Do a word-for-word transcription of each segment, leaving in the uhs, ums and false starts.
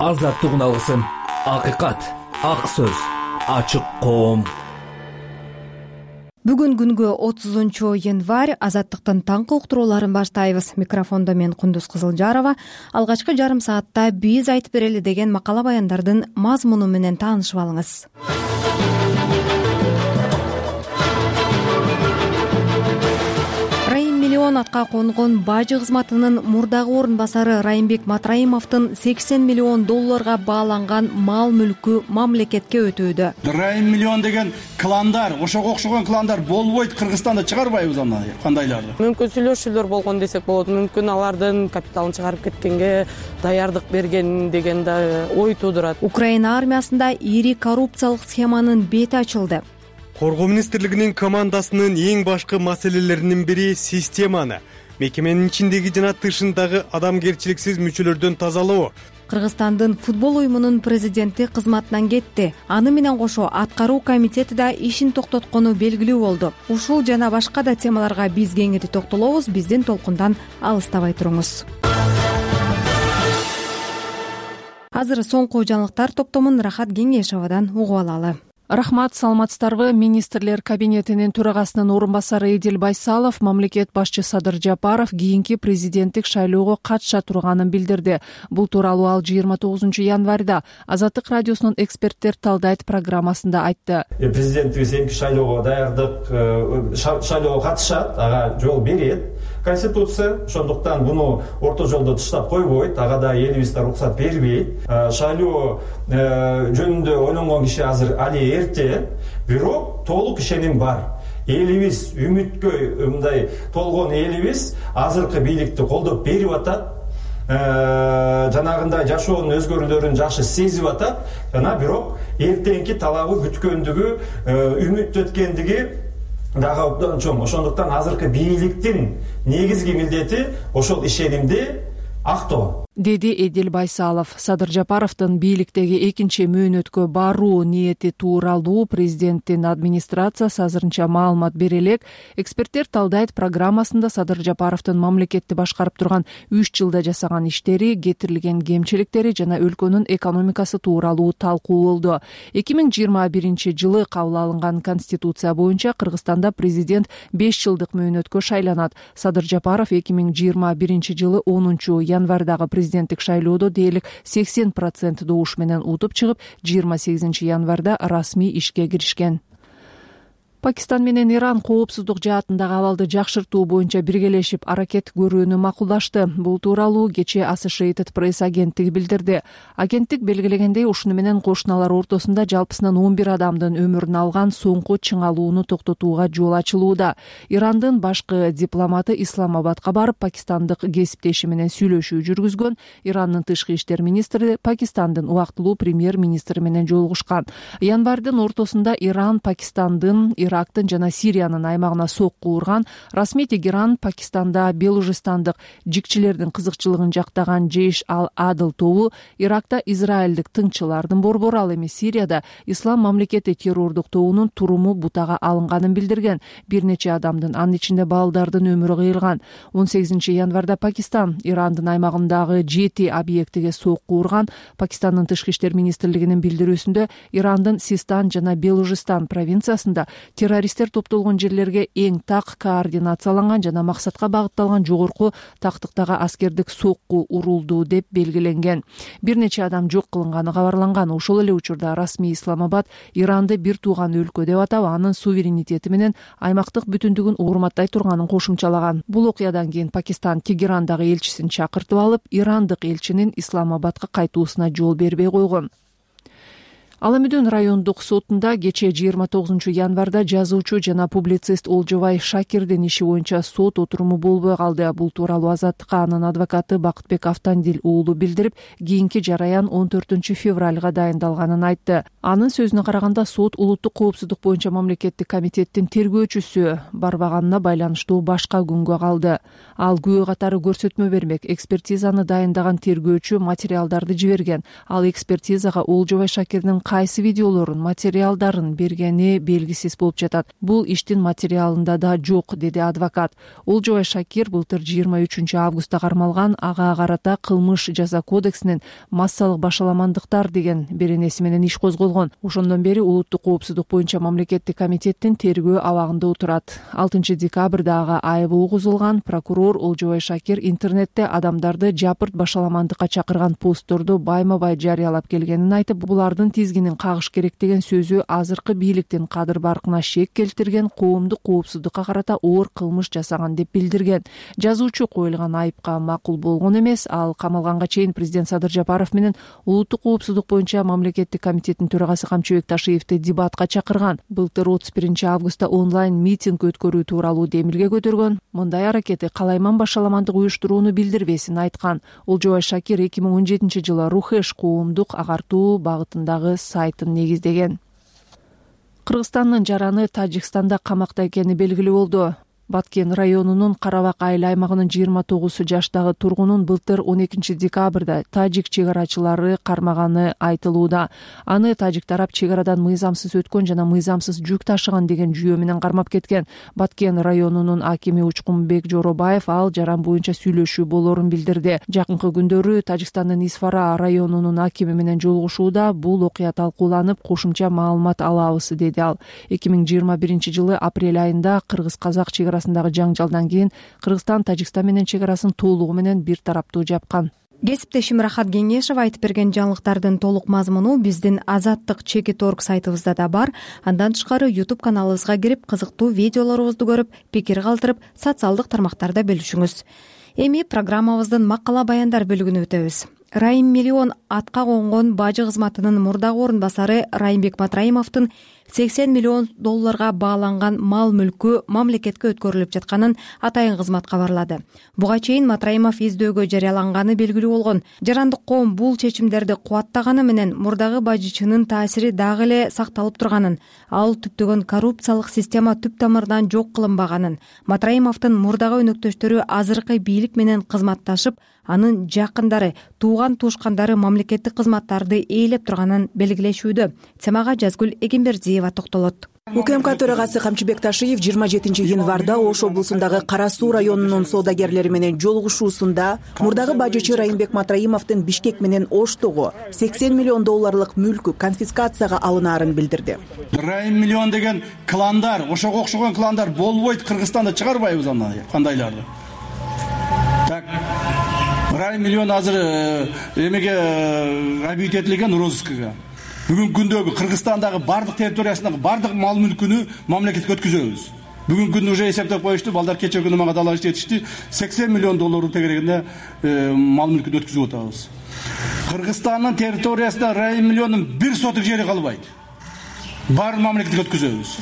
азаттыгын алгысың. Акыйкат, ак сөз, ачык коом. Бүгүн күнгө отузунчу январь, азаттыктын таңкы уктурууларын баштайбыз. Микрофондо мен Кундуз Кызылжарова. Алгачкы жарым саатта биз айтып берели деген макала баяндардын мазмуну менен таанышып алыңыз. Миллион атка конгон бажы кызматынын мурдагы орун басары Райымбек Матраимовдун сексен миллион долларга бааланган мал мүлкү мамлекетке өтүүдө. Райым миллион деген кландар, ошого окшогон кландар болбойт, Кыргызстанда чыгарбайбыз аны, кандайларды. Мүмкүн сүйлөшүүлөр болгон десек болот, мүмкүн алардын капиталын чыгарып кеткенге даярдык берген деген да ой туудурат. Украина армиясында ири коррупциялык схеманын бети ачылды. Коргоо министрлигинин командасынын эң башкы маселелеринин бири системаны, мекеменин ичиндеги жана тышындагы адамгерчиликсиз мүчөлөрдөн тазалоо. Кыргызстандын футбол уюмунун президенти кызматынан кетти. Аны менен кошо аткаруу комитети да ишин токтоткону белгилүү болду. Ушул жана башка да темаларга биз кеңири токтолобуз. Биздин толкундан алыстабай туруңуз. Азыр соңку жаңылыктар топтомун Рахат Кеңешовадан угуп алалы. Рахмат, саламатсыздарбы. Министрлер кабинетинин төрагасынын орун басары Эдил Байсалов мамлекет башчы Садыр Жапаров кийинки президенттик шайлоого катыша турганын билдирди. Бул тууралуу ал жыйырма тогузунчу январда Азаттык радиосунун эксперттер талдайт программасында айтты. Президенттик сенки шайлоого даярдык, шайлоого катышат, ага жол берет Конституция, ошондуктан буну орто жолдо таштап койбойт, ага да элибизде уруксат бербейт. Шайлоо жөнүндө ойлонгон киши азыр али эрте, бирок толук ишеним бар. Элибиз үмүткө мындай толгон элибиз азыркы бийликти колдоп берип атат. Жанагындай жашоонун өзгөрүүлөрүн жакшы сезип атат. Жана бирок эртеңки талабы күткөндүгү, үмүт өткөндүгү дагы абдан чоң. Ошондуктан азыркы бийликтин негизги милдети ошол ишенимди актоо, деди Эдил Байсалов. Садыр Жапаровдун бийликтеги экинчи мөөнөткө баруу ниети тууралуу президенттин администрациясы азырынча маалымат бере элек. Эксперттер талдайт программасында Садыр Жапаровдун мамлекетти башкарып турган үч жылда жасаган иштери, кетирилген кемчиликтери жана өлкөнүн экономикасы тууралуу талкуу болду. эки миң жыйырма биринчи жылы кабыл алынган Конституция боюнча Кыргызстанда президент беш жылдык мөөнөткө шайланат. Садыр Жапаров эки миң жыйырма биринчи жылы онунчу январдагы президенттик шайлоодо дээрлик сексен процент добуш менен утуп чыгып, жыйырма сегизинчи январда расмий ишке киришкен. Пакистан менен Иран коопсуздук жаатындагы абалды жакшыртуу боюнча биргелешип аракет көрүүнү макулдашты. Бул тууралуу кечээ Associated Press агенттиги билдирди. Агенттик белгилегендей, ушуну менен кошуналар ортосунда жалпысынан он бир адамдын өмүрүн алган соңку чыңалууну токтотууга жол ачылууда. Ирандын башкы дипломаты Исламабадка барып, пакистандык кесиптеши менен сүйлөшүү жүргүзгөн. Ирандын тышкы иштер министри Пакистандын убактылуу премьер-министри менен жолугушкан. Январдын ортосунда Иран Пакистандын, Ирактын жана Сириянын аймагына сокку урган. Расмий Тегеран Пакистанда белужистандык жикчилердин кызыкчылыгын жактаган Жейш ал-Адыл тобу Иракта израилдик тыңчылардын борбору, ал эми Сирияда Ислам мамлекети террордук тобунун туруму бутага алынганын билдирген. Бир нече адамдын, анын ичинде балдардын өмүрү кыйылган. он сегизинчи январда Пакистан Ирандын аймагындагы жети объектиге сокку урган. Пакистандын тышкы иштер министрлигинин билдирүүсүндө Ирандын Систан жана Белужистан провинциясында террористтер топтолгон жерлерге эң так координацияланган жана максатка багытталган жогорку тактыктагы аскердик сокку урулду деп белгиленген. Бир нече адам жок кылынганы кабарланган. Ошол эле учурда расмий Исламабад Иранды бир тууган өлкө деп атап, анын суверенитети менен аймактык бүтүндүгүн урматтай турганын кошумчалаган. Бул окуядан кийин Пакистан Тегерандагы элчисин чакыртып алып, ирандык элчинин Исламабадка кайтуусуна жол бербей койгон. Аламүдүн райондук сотунда кечээ жыйырма тогузунчу январда жазуучу жана публицист Олжобай Шакирдин иши боюнча сот отуруму болбой калды. Бул тууралуу Азаттыкка анын адвокаты Бакытбек Автандил уулу билдирип, кийинки жараян он төртүнчү февралга дайындалганын айтты. Анын сөзүнө караганда, сот улуттук коопсуздук боюнча мамлекеттик комитеттин тергөөчүсү барбаганына байланыштуу башка күнгө калды. Ал күбө катары көрсөтмө бермек. Экспертизаны дайындаган тергөөчү материалдарды жиберген. Ал экспертизага Олжобай Шакирдин кайсы видеолорун, материалдарын бергени белгисиз болуп жатат. Бул иштин материалында да жок, деди адвокат. Олжобай Шакир былтыр жыйырма үчүнчү августта кармалган. Ага карата кылмыш жаза кодексинин массалык башаламандыктар деген беренеси менен иш козголгон. Ошондон бери улуттук коопсуздук боюнча мамлекеттик комитеттин тергөө абагында отурат. алтынчы декабрда ага айып угузулган. Прокурор Олжобай Шакир интернетте адамдарды жапырт башаламандыкка чакырган постторду байма-бай жарыялап келгенин айтып, булардын тизгинин кагыш керек деген сөзү азыркы бийликтин кадыр баркына шек келтирген, коомдук коопсуздукка карата оор кылмыш жасаган деп билдирген. Жазуучу коюлган айыпка макул болгон эмес. Ал камалганга чейин президент Садыр Жапаров менен улуттук коопсуздук боюнча мамлекеттик комитеттин төрагасы Камчыбек Ташиевди дебатка чакырган. Былтыр отуз биринчи августта онлайн митинг өткөрүү тууралуу демилге көтөргөн. Мындай аракети калайман башаламандык уюштурууну билдирбесин айткан. Олжобай Шакир эки миң он жетинчи жылы Рухеш коомдук агартуу багытындагы сайтын негиздеген. Кыргызстандын жараны Тажикстанда камакта экени белгилүү болду. Баткен районунун Карабак айыл аймагынын жыйырма тогуз жаштагы тургунун былтыр он экинчи декабрда тажик чегарачылары кармаганы айтылууда. Аны тажик тарап чегарадан мыйзамсыз өткөн жана мыйзамсыз жүк ташыган деген жүйө менен кармап кеткен. Баткен районунун акими Учкунбек Жоробаев ал жаран боюнча сүйлөшүү болорун билдирди. Жакынкы күндөрү Тажикстандын Исфара районунун акими менен жолугушууда бул окуя талкууланып, кошумча маалымат алабыз, деди ал. эки миң жыйырма биринчи жылы апрель айында кыргыз-казак чегарасындагы жаңжалдан кийин Кыргызстан Тажикстан менен чегарасын толугу менен бир тараптуу жапкан. Кесиптешим Рахат Кеңешев айтып берген жаңылыктардын толук мазмуну биздин Азаттык чекит орг сайтыбызда да бар. Андан тышкары YouTube каналыбызга кирип, кызыктуу видеолорубузду көрүп, пикир калтырып, социалдык тармактарда бөлүшүңүз. Эми программабыздын макала баяндар бөлүгүнө өтөбүз. Райым Миллион атка конгон бажы кызматынын мурдагы орун басары Райымбек Матраимовдун сексен миллион долларга бааланган мал мүлкү мамлекетке өткөрүлүп жатканын атайын кызмат кабарлады. Буга чейин Матраимов издөөгө жарыяланганы белгилүү болгон. Жарандык коом бул чечимдерди кубаттаганы менен мурдагы бажычынын таасири дагы эле сакталып турганын, ал түптөгөн коррупциялык система түп тамырдан жок кылынбаганын, Матраимовдун мурдагы өнөктөштөрү азыркы бийлик менен кызматташып, анын жакындары, тууган туушкандары мамлекеттик кызматтарды ээлеп турганын белгилешүүдө. Темага Жазгүл Эгембердиева токтолот. УКМК төрагасы Камчыбек Ташиев жыйырма жетинчи январда Ош облусундагы Кара Суу районунун соодагерлери менен жолугушуусунда мурдагы бажычы Райымбек Матраимовдун Бишкек менен Оштогу сексен миллион долларлык мүлкү конфискацияга алынаарын билдирди. Райым Миллион деген кландар, ошого окшогон кландар болбойт, Кыргызстанда чыгарбайбыз аны, кандайларды. Так, Райым Миллион азыр эмеге объект этилген розыскага. Бүгүнкү күндөгү Кыргызстандагы бардык территориясындагы бардык мал мүлкүнү мамлекетке өткүзөбүз. Бүгүнкү күндө уже эсептеп коюшту, балдар кече күнү мага далаш жетишти, сексен миллион доллар тегерегинде мал мүлкүн өткүзүп атабыз. Кыргызстандын территориясында Райым Миллиондун бир сотук жери калбайт. Бар мамлекетке өткүзөбүз.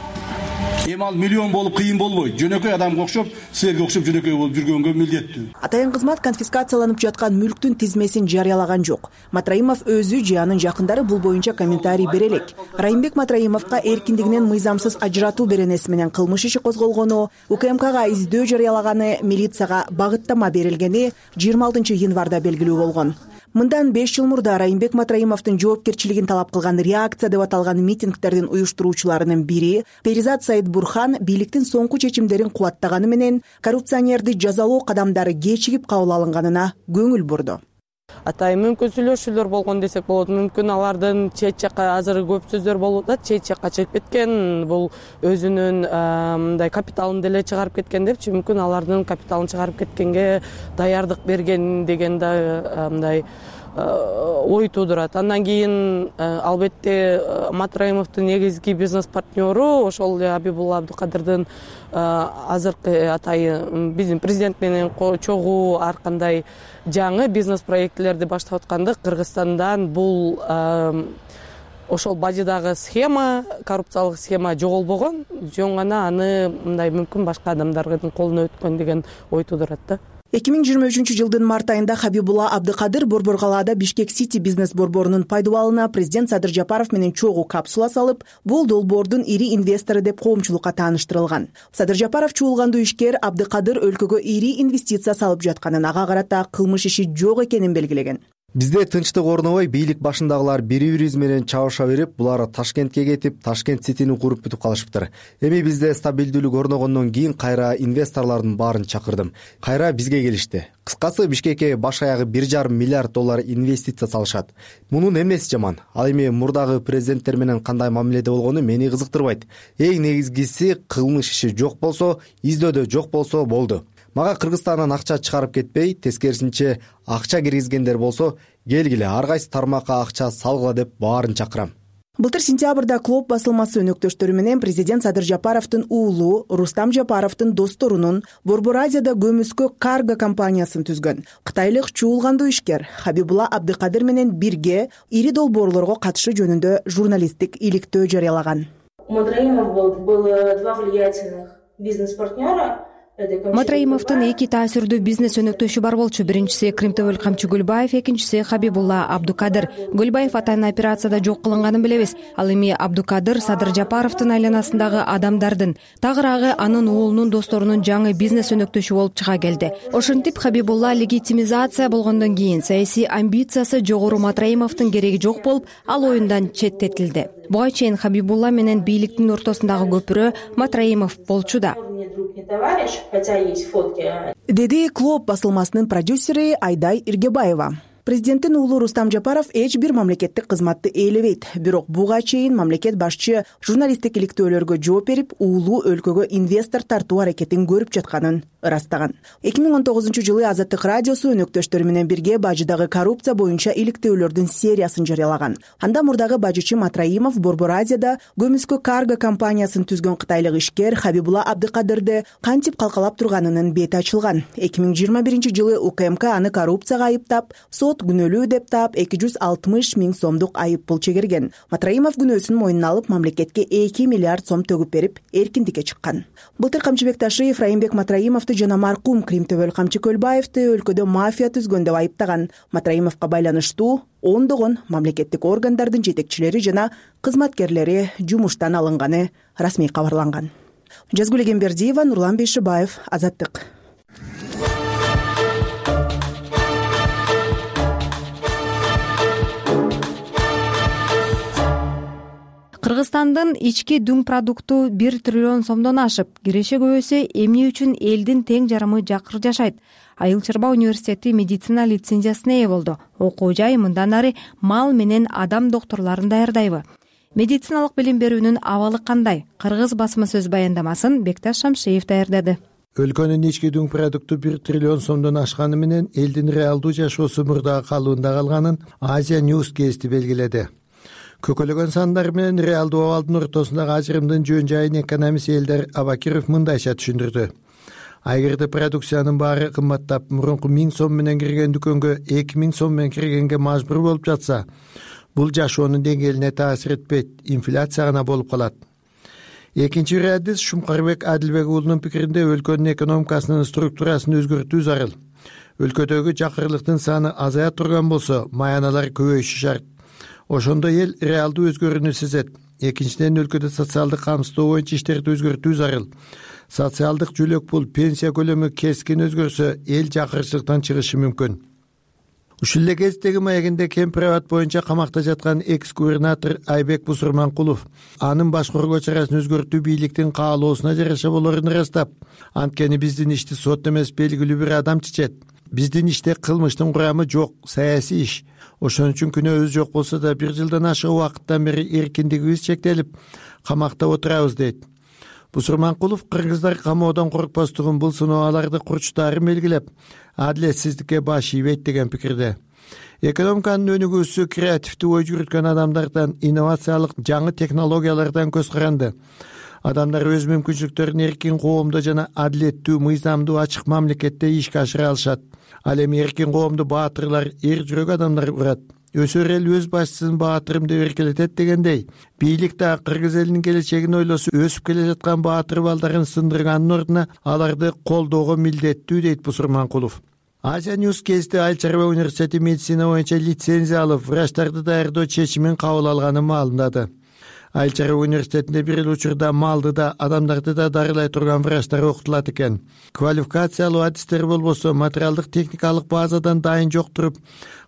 Эми ал миллион болуп кыйын болбойт. Жөнөкөй адамга окшоп, силерге окшоп жөнөкөй болуп жүргөнгө милдеттүү. Атайын кызмат конфискацияланып жаткан мүлктүн тизмесин жарыялаган жок. Матраимов өзү же анын жакындары бул боюнча комментарий бере элек. Райымбек Матраимовго эркиндигинен мыйзамсыз ажыратуу беренеси менен кылмыш иши козголгону, УКМКга издөө жарыялаганы, милицияга багыттама берилгени жыйырма алтынчы январда белгилүү болгон. Мындан беш жыл мурда Райымбек Матраимовдун жоопкерчилигин талап кылган реакция деп аталган митингдердин уюштуруучуларынын бири Перизат Саид Бурхан бийликтин соңку чечимдерин кубаттаганы менен коррупционерди жазалоо кадамдары кечигип кабыл алынганына көңүл бурду. Атай мүмкүн сүйлөшүүлөр болгон десек болот. Мүмкүн алардын чет жакка азыр көп сөздөр болуп атат, чет жакка чыгып кеткен, бул өзүнүн мындай капиталын деле чыгарып кеткен депчи, мүмкүн алардын капиталын чыгарып кеткенге даярдык берген деген да мындай ой туудурат. Андан кийин албетте Матраимовдун негизги бизнес партнеру ошол Абибулла Абдыкадырдын азыркы атайы биздин президент менен чогуу ар кандай жаңы бизнес проектилерди баштап атканды Кыргызстандан бул ошол бажыдагы схема, коррупциялык схема жоголбогон, жөн гана аны мындай мүмкүн башка адамдардын колуна өткөн деген ой туудурат да. эки миң жыйырма үчүнчү жылдын март айында Хабибулла Абдыкадыр Борборкалаада Бишкек Сити бизнес борборунун пайдубалына президент Садыр Жапаров менен чогуу капсула салып, бул долбоордун ири инвестору деп коомчулукка тааныштырылган. Садыр Жапаров чуулгандуу ишкер Абдыкадыр өлкөгө ири инвестиция салып жатканын, ага карата кылмыш иши жок экенин белгилеген. Бизде тынчтык орнобой, бийлик башындагылар бири-бирибиз менен чабыша берип, булар Ташкентке кетип, Ташкент Ситини куруп бүтүп калышыптыр. Эми бизде стабилдүүлүк орногондон кийин кайра инвесторлордун баарын чакырдым. Кайра бизге келишти. Кыскасы, Бишкекке баш аягы бир жарым миллиард доллар инвестиция салышат. Мунун эмнеси жаман? Ал эми мурдагы президенттер менен кандай мамиледе болгону мени кызыктырбайт. Эң негизгиси, кылмыш иши жок болсо, издөөдө жок болсо болду. Мага Кыргызстандан акча чыгарып кетпей, тескерисинче акча киргизгендер болсо, келгиле ар кайсы тармакка акча салгыла деп баарын чакырам. Былтыр сентябрда Клоп басылмасы өнөктөштөрү менен президент Садыр Жапаровдун уулу Рустам Жапаровдун досторунун Борбор Азияда көмүскө карго компаниясын түзгөн. Кытайлык чуулгандуу ишкер Хабибулла Абдыкадыр менен бирге ири долбоорлорго катышуу жөнүндө журналисттик иликтөө жарыялаган. У Матраимова было два влиятельных бизнес-партнера. Матраимовдун эки таасирдүү бизнес өнөктөшү бар болчу. Биринчиси Кримтөбөл камчы Гүлбаев, экинчиси Хабибулла Абдукадыр. Гүлбаев атайын операцияда жок кылынганын билебиз. Ал эми Абдукадыр Садыр Жапаровдун айланасындагы адамдардын, тагыраагы анын уулунун досторунун жаңы бизнес өнөктөшү болуп чыга келди. Ошентип Хабибулла легитимизация болгондон кийин саясий амбициясы жогору Матраимовдун кереги жок болуп, ал оюндан четтетилди. Буга чейин Хабибулла менен бийликтин ортосундагы көпүрө Матраимов болчу да. Деди Клоп басылмасынын продюсери Айдай Иргебаева. Президенттин уулу Рустам Жапаров эч бир мамлекеттик кызматты ээлебейт. Бирок буга чейин мамлекет башчы журналисттик иликтөөлөргө жооп берип, уулу өлкөгө инвестор тартуу аракетин көрүп жатканын ырастаган. эки миң он тогузунчу жылы Азаттык радиосу өнөктөштөрү менен бирге бажыдагы коррупция боюнча иликтөөлөрдүн сериясын жарыялаган. Анда мурдагы бажычы Матраимов Борбор Азияда көмүскө карго компаниясын түзгөн кытайлык ишкер Хабибулла Абдыкадырды кантип калкалап турганынын бети ачылган. эки миң жыйырма биринчи жылы УКМК аны коррупцияга айыптап, сот күнөөлүү деп таап эки жүз алтымыш миң сомдук айып пул чегерген. Матраимов күнөөсүн мойнуна алып, мамлекетке эки миллиард сом төгүп берип, эркиндикке чыккан. Былтыр Камчыбек Ташиев Райымбек Матраимовду жана маркум Кримтөбөл камчы Көлбаевди өлкөдө мафия түзгөн деп айыптаган. Матраимовго байланыштуу ондогон мамлекеттик органдардын жетекчилери жана кызматкерлери жумуштан алынганы расмий кабарланган. Жазгүл Эгембердиева, Нурлан Бейшибаев, Азаттык. Кыргызстандын ички дүң продукту бир триллион сомдон ашып, киреше көбөйсө эмне үчүн элдин тең жарымы жакыр жашайт? Айыл Чарба университети медицина лицензиясына ээ болду. Окуу жай мындан ары мал менен адам докторлорун даярдайбы? Медициналык билим берүүнүн абалы кандай? Кыргыз басма сөз баяндамасын Бекташ Шамшиев даярдады. Өлкөнүн ички дүң продукту бир триллион сомдон ашканы менен элдин реалдуу жашоосу мурдагы калыбында калганын Азия News кести белгиледи. Көкөлөгөн сандар менен реалдуу абалдын ортосундагы ажырымдын жөн жайын экономист Элдар Абакиров мындайча түшүндүрдү. Айгерде продукциянын баары кымбаттап, мурунку миң сом менен кирген дүкөнгө эки миң сом менен киргенге мажбур болуп жатса, бул жашоонун деңгээлине таасир этпейт, инфляция гана болуп калат. Экинчи адис Шумкарбек Адилбек уулунун пикиринде өлкөнүн экономикасынын структурасын өзгөртүү зарыл. Өлкөдөгү жакырлыктын саны азая турган болсо, маяналар көбөйүшү шарт. Ошондо эл реалдуу өзгөрүүнү сезет. Экинчиден, өлкөдө социалдык камсыздоо боюнча иштерди өзгөртүү зарыл. Социалдык жүлөк пул, пенсия көлөмү кескин өзгөрсө, эл жакырчылыктан чыгышы мүмкүн. Ушул эле кездеги маегинде Кемпирабад боюнча камакта жаткан экс-губернатор Айбек Бусурманкулов анын башкаруу чарасын өзгөртүү бийликтин каалоосуна жараша болорун ырастап, анткени биздин ишти сот эмес, белгилүү бир адам чечет. Биздин иште кылмыштын курамы жок, саясий иш. Ошон үчүн күнөөбүз жок болсо да бир жылдан ашык убакыттан бери эркиндигибиз чектелип, камакта отурабыз дейт. Бусурманкулов кыргыздар камоодон коркпостугун, бул сыноолорду курчтаарын белгилеп, адилетсиздикке баш ийбейт деген пикирде. Экономиканын өнүгүүсү креативдүү ой жүрүткөн адамдардан, инновациялык жаңы технологиялардан көз каранды. Адамдар өз мүмкүнчүлүктөрүн эркин коомдо жана адилеттүү, мыйзамдуу, ачык мамлекетте ишке ашыра алышат. Ал эми эркин коомду баатырлар, эр жүрөк адамдар курат. Өсөр эл өз башчысын баатырым деп эркелетет дегендей, бийлик да кыргыз элинин келечегин ойлосо, өсүп келе жаткан баатыр балдарын сындырганын ордуна аларды колдоого милдеттүү, дейт Бусурманкулов. Азия News кести Айыл Чарба университети медицина боюнча лицензия алып, врачтарды даярдоо чечимин кабыл алганын маалымдады. Айыл Чарба университетинде бир эл учурда малды да, адамдарды да дарылай турган врачтар окутулат экен. Квалификациялуу адистер болбосо, материалдык техникалык базадан дайын жок туруп,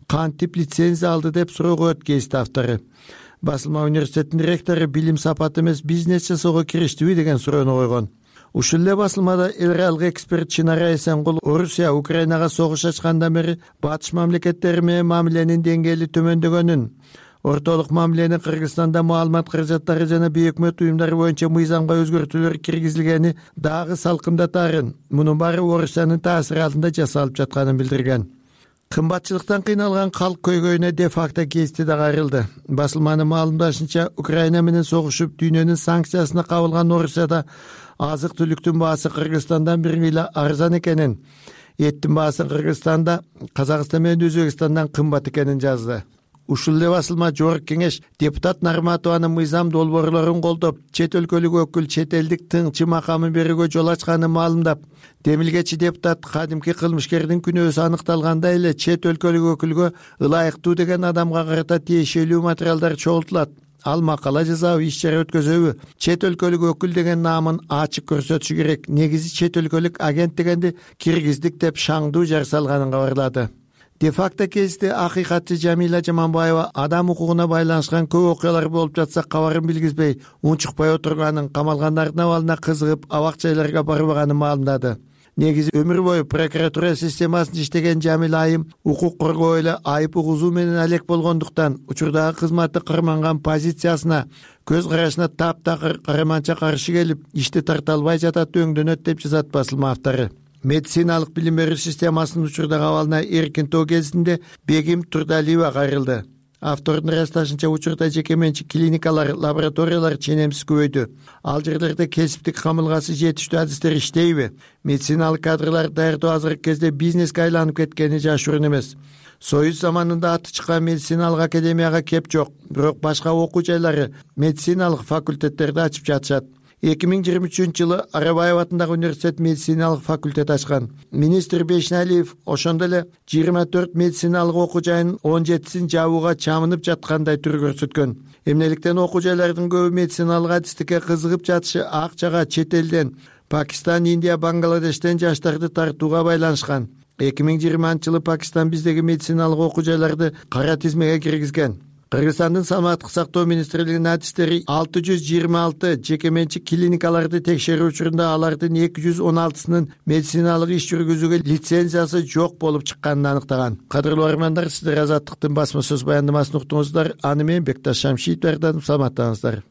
кантип лицензия алды деп суроо коет кести автору. Басылма университетинин ректору билим сапаты эмес бизнес жасоого кириштиби деген суроону койгон. Ушул эле басылмада эл реалдык эксперт Чынара Эсенгул Орусия Украинага согуш ачкандан бери батыш мамлекеттери менен мамиленин деңгээли төмөндөгөнүн, ортолук мамилени Кыргызстанда маалымат каражаттары жана бейөкмөт уюмдары боюнча мыйзамга өзгөртүүлөр киргизилгени дагы салкындатаарын, мунун баары Орусиянын таасири алтында жасалып жатканын билдирген. Кымбатчылыктан кыйналган калк көйгөйүнө де факто кести дагы айрылды. Басылманын маалымдашынча, Украина менен согушуп дүйнөнүн санкциясына кабылган Орусияда азык түлүктүн баасы Кыргызстандан бир миля арзан экенин, эттин баасы Кыргызстанда Казакстан менен Өзбекстандан кымбат экенин жазды. Ушул эле басылма Жогорку Кеңеш депутат Нарматованын мыйзам долбоорлорун колдоп, чет өлкөлүк өкүл чет элдик тыңчы макамын берүүгө жол ачканын маалымдап, демилгечи депутат кадимки кылмышкердин күнөөсү аныкталганда эле чет өлкөлүк өкүлгө ылайыктуу деген адамга карата тиешелүү материалдар чогултулат. Ал макала жазабы, иш чара өткөзөбү, чет өлкөлүк өкүл деген наамын ачык көрсөтүшү керек. Негизи чет өлкөлүк агент дегенди киргиздик деп шаңдуу жар салганын кабарлады. Де-факто кести акыйкатчы Жамила Жаманбаева адам укугуна байланышкан көп окуялар болуп жатса кабарын билгизбей, унчукпай отурганын, камалгандардын абалына кызыгып, абак жайларга барбаганын маалымдады. Негизи өмүр бою прокуратура системасында иштеген Жамила айым укук коргоо эле айып угузуу менен алек болгондуктан учурдагы кызматы кырманган позициясына, көз карашына таптакыр караманча каршы келип, ишти тарта албай жатат, өңдөнөт деп жазат басылма автору. Медициналык билим берүү системасынын учурдагы абалына эркинтөө кезинде Бегим Турдалиева кайрылды. Автордун ырасташынча, учурда жеке менчик клиникалар, лабораториялар ченемсиз көбөйдү. Ал жерлерде кесиптик камылгасы жетиштүү адистер иштейби? Медициналык кадрлар даярдоо азыркы кезде бизнеске айланып кеткени жашыруун эмес. Союз заманында аты чыккан медициналык академияга кеп жок, бирок башка окуу жайлары, медициналык факультеттерди ачып жатышат. эки миң жыйырма үчүнчү жылы Арабаев атындагы университет медициналык факультет ачкан. Министр Бешналиев ошондо эле жыйырма төрт медициналык окуу жайынын он жетисин жабууга чамынып жаткандай түр көрсөткөн. Эмнеликтен окуу жайлардын көбү медициналык адистикке кызыгып жатышы акчага чет элден, Пакистан, Индия, Бангладештен жаштарды тартууга байланышкан. эки миң жыйырманчы жылы Пакистан биздеги медициналык окуу жайларды кара тизмеге киргизген. Кыргызстандын саламаттык сактоо министрлигинин адистери алты жүз жыйырма алты жеке менчик клиникаларды текшерүү учурунда алардын эки жүз он алтысынын медициналык иш жүргүзүүгө лицензиясы жок болуп чыкканын аныктаган. Кадырлуу армандар, сиздер Азаттыктын басма сөз баяндамасын уктуңуздар. Аны менен Бекташ Шамшиев даярдадым. Саламаттаңыздар.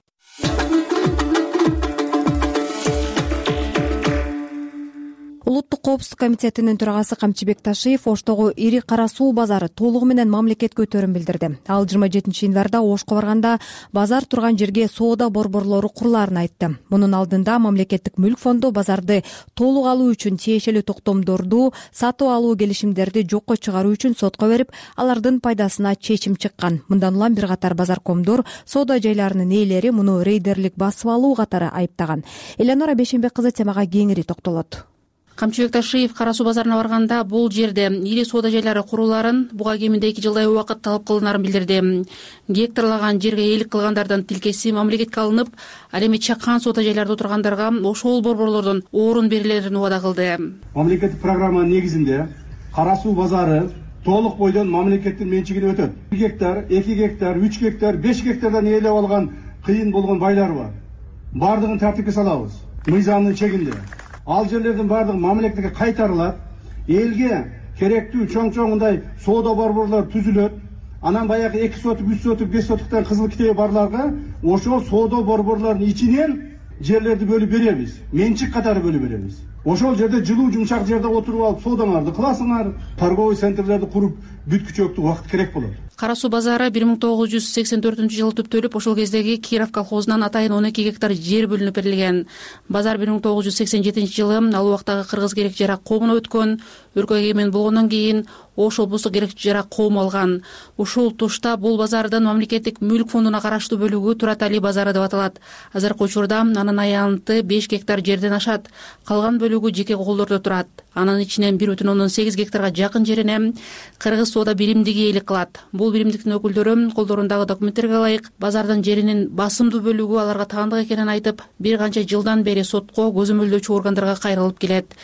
Улуттук коопсуздук комитетинин төрагасы Камчыбек Ташиев Оштогу ири кара суу базары толугу менен мамлекетке өтөрүн билдирди. Ал жыйырма жетинчи январда Ошко барганда базар турган жерге соода борборлору курулаарын айтты. Мунун алдында мамлекеттик мүлк фонду базарды толук алуу үчүн тиешелүү токтомдорду, сатып алуу келишимдерди жокко чыгаруу үчүн сотко берип, алардын пайдасына чечим чыккан. Мындан улам бир катар базаркомдор, соода жайларынын ээлери муну рейдерлик басып алуу катары айыптаган. Эленора Бешенбек кызы темага кеңири токтолот. Камчыбек Ташиев кара суу базарына барганда бул жерде ири соода жайлары курулаарын буга кеминде эки жылдай убакыт талап кылынарын билдирди. Гектарлаган жерге ээлик кылгандардын тилкеси мамлекетке алынып, ал эми чакан соода жайларда отургандарга ошол борборлордон орун берилерин убада кылды. Мамлекеттик программанын негизинде кара суу базары толук бойдон мамлекеттин менчигине өтөт. бир гектар, эки гектар, үч гектар, беш гектардан ээлеп алган кыйын болгон байлар бар. Бардыгын тартипке салабыз. Мыйзамдын чегинде. Ал жерлердин бардыгы мамлекетке кайтарылат. Элге керектүү чоң-чоңундай соода борборлор түзүлөт. Анан баягы эки сотук, үч сотук, беш сотуктан кызыл китеби барларга ошол соода борборлордун ичинен жерлерди бөлүп беребиз. Менчик катары бөлүп беребиз. Ошол жерде жылуу жумшак жерде отуруп алып соодаңарды кыласыңар, торговый центрлерди куруп бүткүчөктү убакыт керек болот. Кара суу базары бир миң тогуз жүз сексен төртүнчү жылы түптөлүп, ошол кездеги Киров колхозунан атайын он эки гектар жер бөлүнүп берилген. Базар бир миң тогуз жүз сексен жетинчи жылы ал убактагы кыргыз керек жарак коомуна өткөн. Өркөй эгемен болгондон кийин Ош облустук керек жарак коому алган. Ушул тушта бул базардын мамлекеттик мүлк фондуна караштуу бөлүгү Туратали базары деп аталат. Азыркы учурда анын аянты беш гектар жерден ашат. Калган бөлүгү жеке колдордо турат. Анын ичинен бир бүтүн ондон сегиз гектарга жакын жерине Кыргыз соода биримдиги ээлик кылат. Бул биримдиктин өкүлдөрү колдорундагы документтерге ылайык базардын жеринин басымдуу бөлүгү аларга таандык экенин айтып, бир канча жылдан бери сотко көзөмөлдөөчү органдарга кайрылып келет.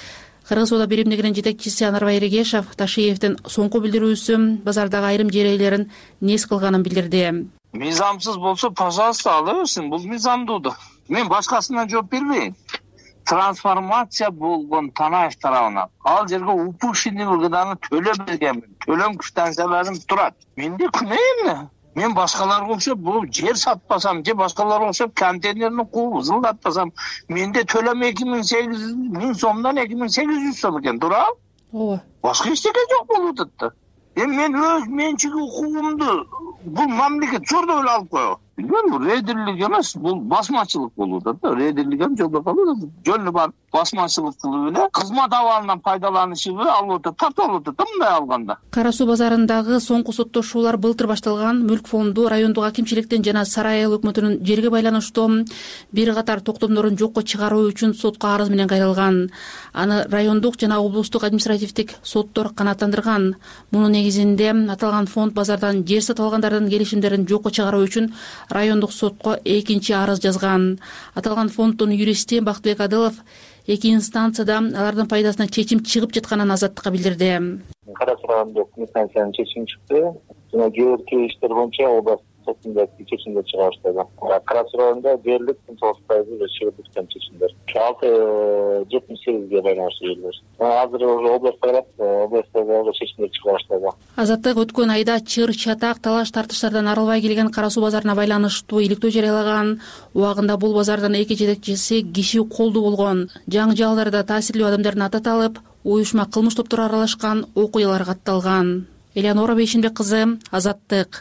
Кыргыз соода биримдигинин жетекчиси Анарбай Эрегешов Ташиевдин соңку билдирүүсү базардагы айрым жерлерин нес кылганын билдирди. Мыйзамсыз болсо, пожалуйста, ала берсин. Бул мыйзамдуу. Мен башкасына жооп бербейм. Трансформация болгон Танаев тарабынан ал жерге упущенный выгоданы төлөп бергенмин. Төлөм квитанцияларым турат. Менде күнөө эмне? Мен башкаларга окшоп бул жер сатпасам, же башкаларга окшоп контейнерни кууп ызылдатпасам, менде төлөм эки миң сегиз жүз миң сомдон эки миң сегиз жүз сом экен, туурабы? Ооба. Башка эчтеке жок болуп атат да. Эми мен өз менчик укугумду бул мамлекет жордо эле алып коёбу. Билбейм, бул рейдерлик эмес, бул басмачылык болуп атат да. Рейдерлик эми жолдо калып атат. Жөнү бар басмачылык кылып эле кызмат абалынан пайдаланышыбы алып атат, тартып алып атат да мындай алганда. Кара суу базарындагы соңку соттошуулар былтыр башталган. Мүлк фонду райондук акимчиликтен жана Сарай айыл өкмөтүнүн жерге байланыштуу бир катар токтомдорун жокко чыгаруу үчүн сотко арыз менен кайрылган. Аны райондук жана облустук административдик соттор канааттандырган. Мунун негизинде аталган фонд базардан жер сатып алгандардын келишимдерин жокко чыгаруу үчүн райондук сотко экинчи арыз жазган. Аталган фонддун юристи Бактыбек Адылов эки инстанцияда алардын пайдасына чечим чыгып жатканын Азаттыкка билдирди. Кара суу райондук инстанциянын чечими чыкты. Жана кээ бир иштер боюнча область сотунда чечимдер чыга баштады. Кара суу районунда дээрлик тогуз пайыз чыгып кеткен чечимдер. алты жетимиш сегизге байланыштуу жерлер. Азыр уже областта карап, областта чечимдер чыга баштады. Азаттык өткөн айда чыр, чатак, талаш тартыштардан арылбай келген кара суу базарына байланыштуу иликтөө жарыялаган. Убагында бул базардын эки жетекчиси киши колдуу болгон. Жаңжалдарда таасирлүү адамдардын аты аталып, уюшма кылмыш топтору аралашкан окуялар катталган. Элеонора Бейшинбек кызы, Азаттык.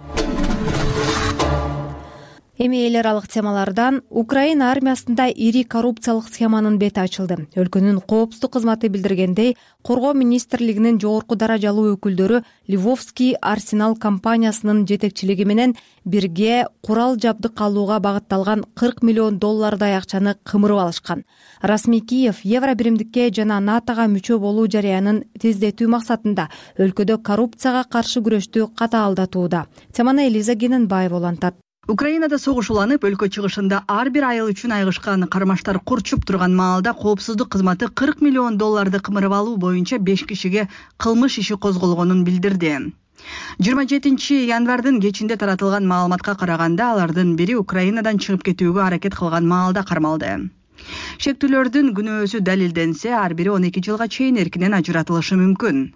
Эми эл аралык темалардан Украина армиясында ири коррупциялык схеманын бети ачылды. Өлкөнүн коопсуздук кызматы билдиргендей, Коргоо министрлигинин жогорку даражалуу өкүлдөрү Ливовский Арсенал компаниясынын жетекчилиги менен бирге курал жабдык алууга багытталган кырк миллион доллардай акчаны кымырып алышкан. Расмий Киев евро биримдикке жана натога мүчө болуу жарыянын тездетүү максатында өлкөдө коррупцияга каршы күрөштү катаалдатууда. Теманы Элиза Гененбаева улантат. Украинада согуш уланып, өлкө чыгышында ар бир айыл үчүн айгышкан кармаштар курчуп турган маалда коопсуздук кызматы кырк миллион долларды кымырып алуу боюнча беш кишиге кылмыш иши козголгонун билдирди. жыйырма жетинчи январдын кечинде таратылган маалыматка караганда, алардын бири Украинадан чыгып кетүүгө аракет кылган маалда кармалды. Шектүүлөрдүн күнөөсү далилденсе, ар бири он эки жылга чейин эркинен ажыратылышы мүмкүн.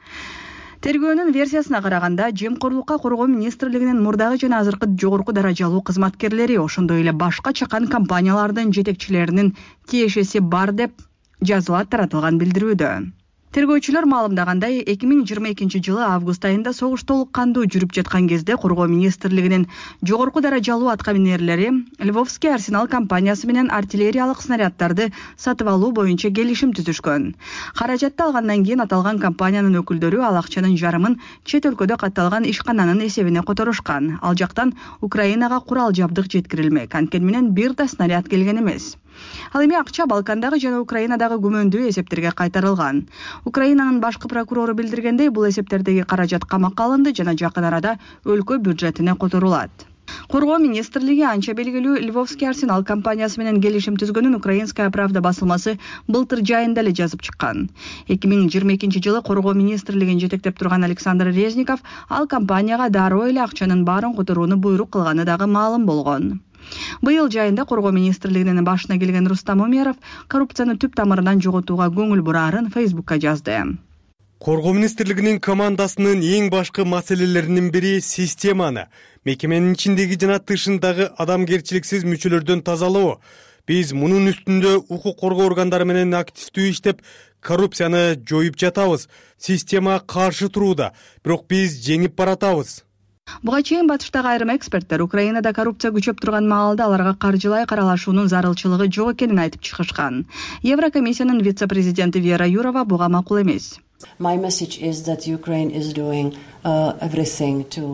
Тергөөнүн версиясына караганда, жемкорлукка коргоо министрлигинин мурдагы жана азыркы жогорку даражалуу кызматкерлери, ошондой эле башка чакан компаниялардын жетекчилеринин тиешеси бар деп жазылат таратылган билдирүүдө. Тергөөчүлөр маалымдагандай, эки миң жыйырма экинчи жылы август айында согуш толук кандуу жүрүп жаткан кезде коргоо министрлигинин жогорку даражалуу аткаминерлери Львовский Арсенал компаниясы менен артиллериялык снаряддарды сатып алуу боюнча келишим түзүшкөн. Каражатты алгандан кийин аталган компаниянын өкүлдөрү ал акчанын жарымын чет өлкөдө катталган ишкананын эсебине которушкан. Ал жактан Украинага курал жабдык жеткирилмек. Анткени менен бир да снаряд келген эмес. Ал эми акча Балкандагы жана Украинадагы күмөндүү эсептерге кайтарылган. Украинанын башкы прокурору билдиргендей, бул эсептердеги каражат камакка алынды жана жакын арада өлкө бюджетине которулат. Коргоо министрлиги анча белгилүү Львовский Арсенал компаниясы менен келишим түзгөнүн Украинская правда басылмасы былтыр жайында эле жазып чыккан. эки миң жыйырма экинчи жылы коргоо министрлигин жетектеп турган Александр Резников ал компанияга дароо эле акчанын баарын которууну буйрук кылганы дагы маалым болгон. Быйыл жайында коргоо министрлигинин башына келген Рустам Умеров коррупцияны түп тамырынан жоготууга көңүл бурарын Фейсбукка жазды. Коргоо министрлигинин командасынын эң башкы маселелеринин бири системаны, мекеменин ичиндеги жана тышындагы адамгерчиликсиз мүчөлөрдөн тазалоо. Биз мунун үстүндө укук коргоо органдары менен активдүү иштеп, коррупцияны жоюп жатабыз. Система каршы турууда, бирок биз жеңип баратабыз. Буга чейин батыштагы айрым эксперттер Украинада коррупция күчөп турган маалда аларга каржылай каралашуунун зарылчылыгы жок экенин айтып чыгышкан. Еврокомиссиянын вице-президенти Вера Юрова буга макул эмес. My message is that Ukraine is doing uh, everything to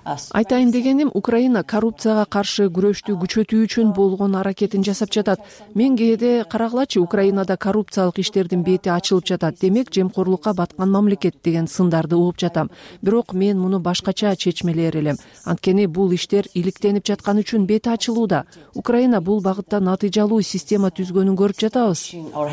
айтайын дегеним, Украина коррупцияга каршы күрөштү күчөтүү үчүн болгон аракетин жасап жатат. Мен кээде карагылачы, Украинада коррупциялык иштердин бети ачылып жатат, демек жемкорлукка баткан мамлекет деген сындарды угуп жатам. Бирок мен муну башкача чечмелер элем. Анткени бул иштер иликтенип жаткан үчүн бети ачылууда. Украина бул багытта натыйжалуу система түзгөнүн көрүп жатабыз.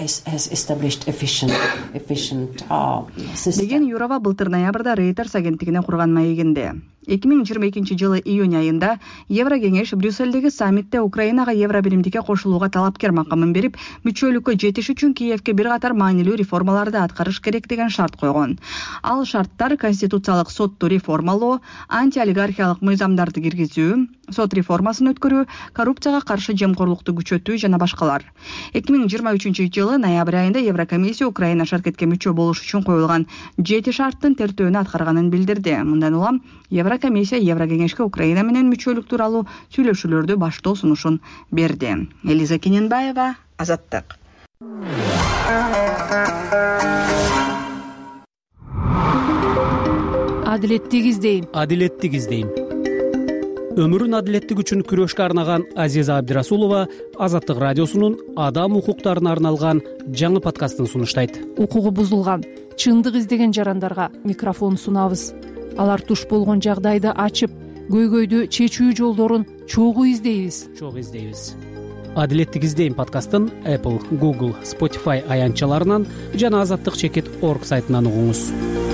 Деген Юрова былтыр ноябрда Reuters агенттигине курган маегинде. эки миң жыйырма экинчи жылы июнь айында Еврокеңеш Брюссельдеги саммитте Украинага евро биримдикке кошулууга талапкер макамын берип, мүчөлүккө жетиш үчүн Киевке бир катар маанилүү реформаларды аткарыш керек деген шарт койгон. Ал шарттар конституциялык сотту реформалоо, антиолигархиялык мыйзамдарды киргизүү, сот реформасын өткөрүү, коррупцияга каршы жемкорлукту күчөтүү жана башкалар. эки миң жыйырма үчүнчү жылы ноябрь айында Еврокомиссия Украина шаркетке мүчө болуш үчүн коюлган жети шарттын тертөөнү аткарганын билдирди. Мындан улам Еврокомиссия Еврокеңешке Украина менен мүчөлүк тууралуу сүйлөшүүлөрдү баштоо сунушун берди. Элиза Кененбаева, Азаттык. Адилеттик издейм. Адилеттик издейм. Өмүрүн адилеттик үчүн күрөшкө арнаган Азиза Абдирасулова Азаттык радиосунун адам укуктарына арналган жаңы подкастын сунуштайт. Укугу бузулган, чындык издеген жарандарга микрофон сунабыз. Алар туш болгон жагдайда ачып, көйгөйдү чечүү жолдорун чогуу издейбиз. Чогуу издейбиз. Адилеттик издейм подкастын Apple, Google, Spotify аянтчаларынан жана азаттык чекит точка орг сайтынан угуңуз.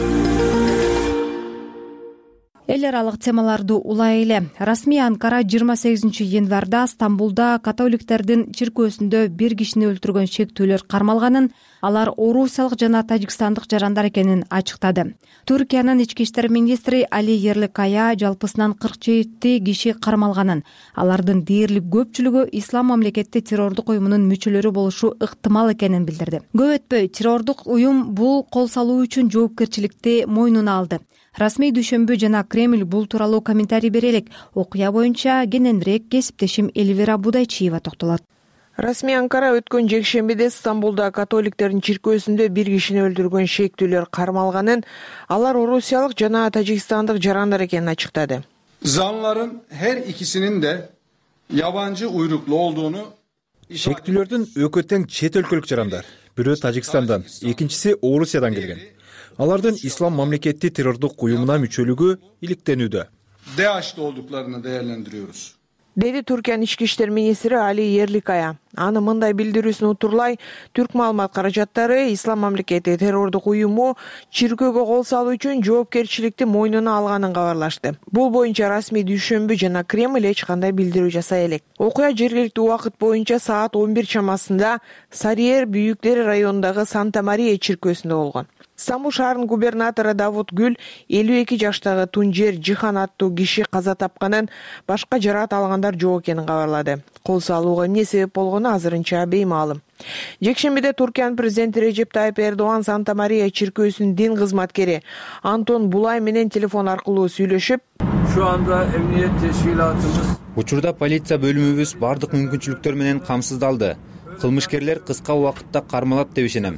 Эл аралык темаларды улай эле. Расмий Анкара жыйырма сегизинчи январда Стамбулда католиктердин чиркөөсүндө бир кишини өлтүргөн шектүүлөр кармалганын, алар орусиялык жана тажикстандык жарандар экенин ачыктады. Түркиянын ички иштер министри Али Ерликая жалпысынан кырк жети киши кармалганын, алардын дээрлик көпчүлүгү ислам мамлекети террордук уюмунун мүчөлөрү болушу ыктымал экенин билдирди. Көп өтпөй террордук уюм бул кол салуу үчүн жоопкерчиликти мойнуна алды. Расмий дүйшөмбү жана Кремль бул тууралуу комментарий бере элек. Окуя боюнча кененирээк кесиптешим Элвира Будайчиева токтолот. Расмий Анкара өткөн жекшембиде Стамбулда католиктердин чиркөөсүндө бир кишини өлтүргөн шектүүлөр кармалганын, алар орусиялык жана тажикстандык жарандар экенин ачыктады. Zanlıların her ikisinin de yabancı uyruklu olduğunu Шектүүлөрдүн экөө тең чет өлкөлүк жарандар. Бирөө Тажикстандан, экинчиси Орусиядан келген. Алардын ислам мамлекети террордук уюмуна мүчөлүгү иликтенүүдө. DAEŞ'te olduklarını değerlendiriyoruz. Деди Түркиянын ички иштер министри Али Ерликая. Аны мындай билдирүүсүн утурлай, түрк маалымат каражаттары ислам мамлекети террордук уюму чиркөөгө кол салуу үчүн жоопкерчиликти мойнуна алганын кабарлашты. Бул боюнча расмий дүйшөмбү жана Кремль эч кандай билдирүү жасай элек. Окуя жергиликтүү убакыт боюнча саат он бир чамасында Сарьер Бүйүктер районундагы Санта-Мария чиркөөсүндө болгон. Стамбул шаарынын губернатору Давут Гүл элүү эки жаштагы Тунжер Жихан аттуу киши каза тапканын, башка жараат алгандар жок экенин кабарлады. Кол салууга эмне себеп болгону азырынча беймаалым. Жекшембиде Туркиянын президенти Режеп Тайып Эрдоган Санта-Мария чиркөөсүнүн дин кызматкери Антон Булай менен телефон аркылуу сүйлөшүп, Şu anda emniyet teşkilatımız Учурда полиция бөлүмүбүз бардык мүмкүнчүлүктөр менен камсыздалды. Кылмышкерлер кыска убакытта кармалат деп ишенем.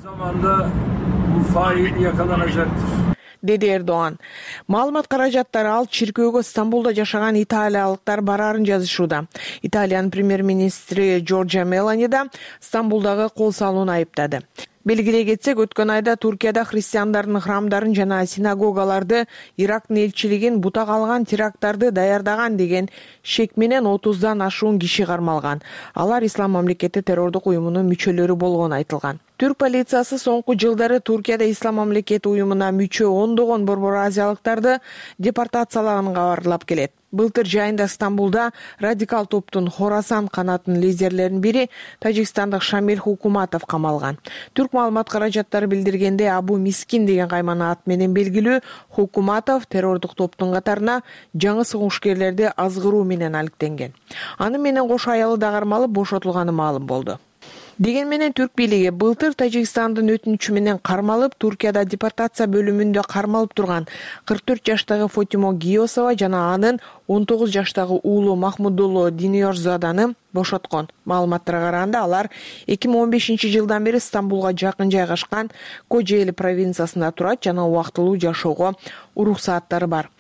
Деди Эрдоган. Маалымат каражаттары ал чиркөөгө Стамбулда жашаган италиялыктар барарын жазышууда. Италиянын премьер-министри Джорджа Мелани да Стамбулдагы кол салууну айыптады. Белгилей кетсек, өткөн айда Туркияда христиандардын храмдарын жана синагогаларды Ирактын элчилигин бутак алган теракттарды даярдаган деген шек менен отуздан ашуун киши кармалган. Алар ислам мамлекети террордук уюмунун мүчөлөрү болгону айтылган. Түрк полициясы соңку жылдары Туркияда ислам мамлекети уюмуна мүчө ондогон борбор азиялыктарды депортациялаганын кабарлап келет. Былтыр жайында Стамбулда радикал топтун Хорасан канатынын лидерлеринин бири тажикстандык Шамиль Хукуматов камалган. Түрк маалымат каражаттары билдиргенде Абу Мискин деген каймана ат менен белгилүү Хукуматов террордук топтун катарына жаңы сыгушкерлерди азгыруу менен алектенген. Аны менен кош аялы да кармалып бошотулганы маалым болду. Деген менен түрк бийлиги былтыр Тажикстандын өтүнүчү менен кармалып, Туркияда депортация бөлүмүндө кармалып турган кырк төрт жаштагы Фотимо Гиосова жана анын он тогуз жаштагы уулу Махмудулло Диниорзаданы бошоткон. Маалыматтарга караганда алар эки миң он бешинчи жылдан бери Стамбулга жакын жайгашкан Кожели провинциясында турат жана убактылуу жашоого уруксааттары бар.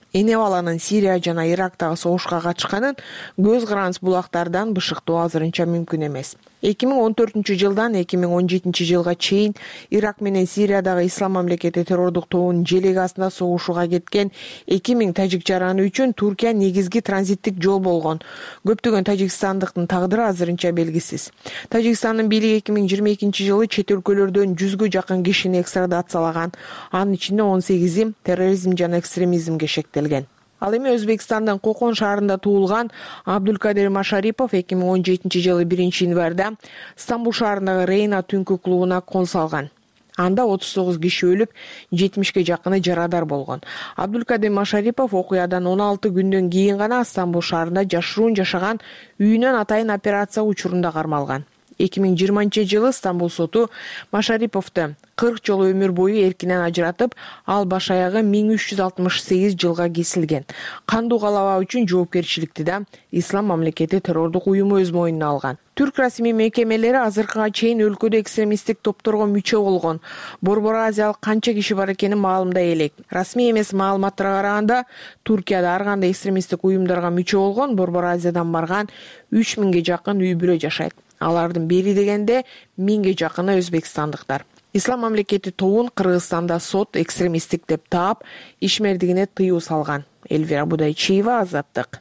эне баланын Сирия жана Ирактагы согушка катышканын көз карандыс булактардан бышыктоо азырынча мүмкүн эмес. эки миң он төртүнчү жылдан эки миң он жетинчи жылга чейин Ирак менен Сириядагы Ислам мамлекети террордук тобунун желеги астында согушууга кеткен эки миң тажик жараны үчүн Туркия негизги транзиттик жол болгон. Көптөгөн тажикстандыктын тагдыры азырынча белгисиз. Тажикстандын бийлиги эки миң жыйырма экинчи жылы чет өлкөлөрдөн жүзгө жакын кишини экстрадациялаган. Анын ичинде он сегизи терроризм жана экстремизмге шектелген. Ал эми Өзбекстандын Кокон шаарында туулган Абдулкадир Машарипов эки миң он жетинчи жылы биринчи январда Стамбул шаарындагы Рейна түнкү клубуна кол салган. Анда отуз тогуз киши өлүп, жетимишке жакыны жарадар болгон. Абдулкадир Машарипов окуядан он алты күндөн кийин гана Стамбул шаарында жашыруун жашаган үйүнөн атайын операция учурунда кармалган. эки миң жыйырманчы жылы Стамбул соту Машариповду кырк жолу өмүр бою эркинен ажыратып, ал баш аягы миң үч жүз алтымыш сегиз жылга кесилген. Кандуу калабаа үчүн жоопкерчиликти да Ислам мамлекети террордук уюму өз мойнуна алган. Түрк расмий мекемелери азыркыга чейин өлкөдө экстремисттик топторго мүчө болгон. Борбор Азиялык канча киши бар экенин маалымдай элек. Расмий эмес маалыматтарга караганда, Туркияда ар кандай экстремисттик уюмдарга мүчө болгон Борбор Азиядан барган үч миңге жакын үй бүлө жашайт. Алардын бери дегенде миңге жакыны өзбекстандыктар. Ислам мамлекети тобун Кыргызстанда сот экстремисттик деп таап, ишмердигине тыюу салган. Эльвира Будайчиева, Азаттык.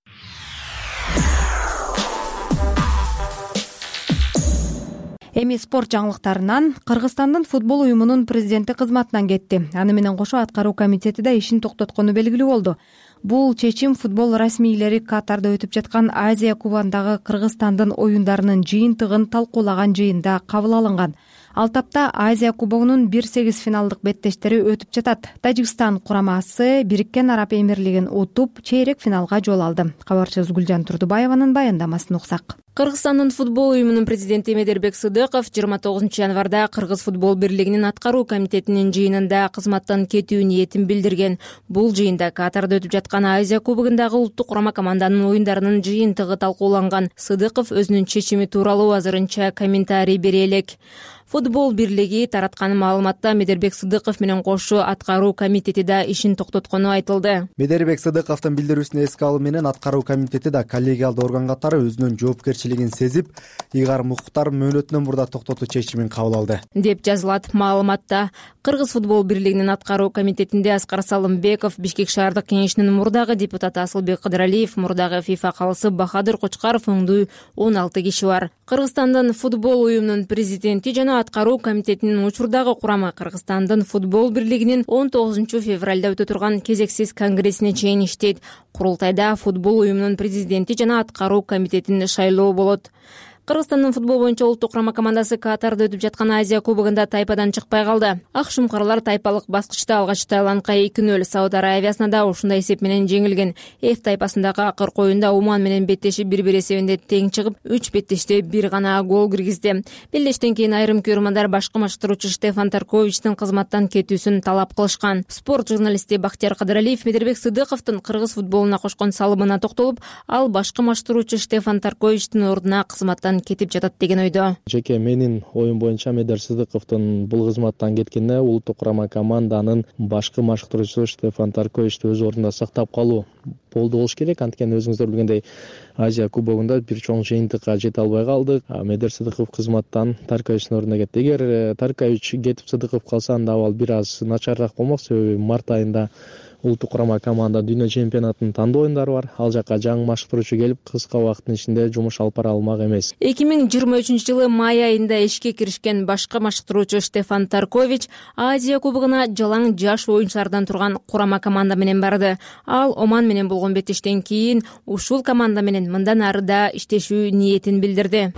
Эми спорт жаңылыктарынан Кыргызстандын футбол уюмунун президенти кызматынан кетти. Аны менен кошо аткаруу комитети да ишин токтоткону белгилүү болду. Бул чечим футбол расмийлери Катарда өтүп жаткан Азия кубогундагы Кыргызстандын оюндарынын жыйынтыгын талкуулаган жыйында кабыл алынган. Ал тапта Азия кубогунун бир сегиз финалдык беттештери өтүп жатат. Тажикстан курамасы Бириккен Араб Эмирлигин утуп, чейрек финалга жол алды. Кабарчыбыз Гүлжан Турдубаеванын баяндамасын уксак. Кыргызстандын футбол уюмунун президенти Медербек Сыдыков жыйырма тогузунчу январда Кыргыз футбол бирлигинин аткаруу комитетинин жыйынында кызматтан кетүү ниетин билдирген. Бул жыйында Катарда өтүп жаткан Азия кубогундагы улуттук курама команданын оюндарынын жыйынтыгы талкууланган. Сыдыков өзүнүн чечими тууралуу азырынча комментарий бере элек. Футбол бирлиги тараткан маалыматта Медербек Сыдыков менен кошо аткаруу комитети да ишин токтоткону айтылды. Медербек Сыдыковдун билдирүүсүн эске алуу менен аткаруу комитети да коллегиалдуу орган катары өзүнүн жоопкерчилигин сезип, ыйгарым укуктар мөөнөтүнөн мурда токтотуу чечимин кабыл алды деп жазылат маалыматта. Кыргыз футбол бирлигинин аткаруу комитетинде Аскар Салымбеков, Бишкек шаардык кеңешинин мурдагы депутаты Асылбек Кыдыралиев, мурдагы ФИФА калысы Бахадыр Кочкаров өңдүү он алты киши бар. Кыргызстандын футбол уюмунун президенти жана аткаруу комитетинин учурдагы курамы Кыргызстандын футбол бирлигинин он тогузунчу февралда өтө турган кезексиз конгрессине чейин иштейт. Курултайда футбол уюмунун президенти жана аткаруу комитетин шайлоо болот. Кыргызстандын футбол боюнча улуттук курама командасы Катарда өтүп жаткан Азия кубогунда тайпадан чыкпай калды. Ак шумкарлар тайпалык баскычта алгач Таиландка эки нөл, Сауд Аравиясына да ушундай эсеп менен жеңилген. Эф тайпасындагы акыркы оюнда Уман менен беттешип бир-бир эсебинде тең чыгып, үч беттеште бир гана гол киргизди. Белдештен кийин айрым көрөрмандар башкамаштыруучу Штефан Тарковичтин кызматтан кетүүсүн талап кылышкан. Спорт журналисти Бактияр Кыдыралиев Медербек Сыдыковдун кыргыз футболуна кошкон салымына токтолуп, ал башкамаштыруучу Штефан Тарковичтин ордуна кызматтан кетип жатат деген ойдо. Жеке менин оюм боюнча Медер Сыдыковдун бул кызматтан кеткенине улуттук курама команданын башкы машыктыруучусу Штефан Тарковичти өз ордунда сактап калуу болду болуш керек. Анткени өзүңүздөр билгендей Азия кубогунда бир чоң жыйынтыкка жете албай калдык. Медер Сыдыков кызматтан Тарковичтин ордуна кетти. Эгер Таркович кетип Сыдыков калса, анда абал бир аз начарыраак болмок. Себеби март айында улуттук курама команда дүйнө чемпионатынын тандоо оюндары бар. Ал жака жаңы машыктыруучу келип, кыска убакыттын ичинде жумуш алып бара алмак эмес. эки миң жыйырма үчүнчү жылы май айында ишке киришкен башкы машыктыруучу Штефан Таркович Азия кубогуна жалаң жаш оюнчулардан турган курама команда менен барды. Ал Оман менен болгон беттештен кийин ушул команда менен мындан ары да иштешүү ниетин билдирди.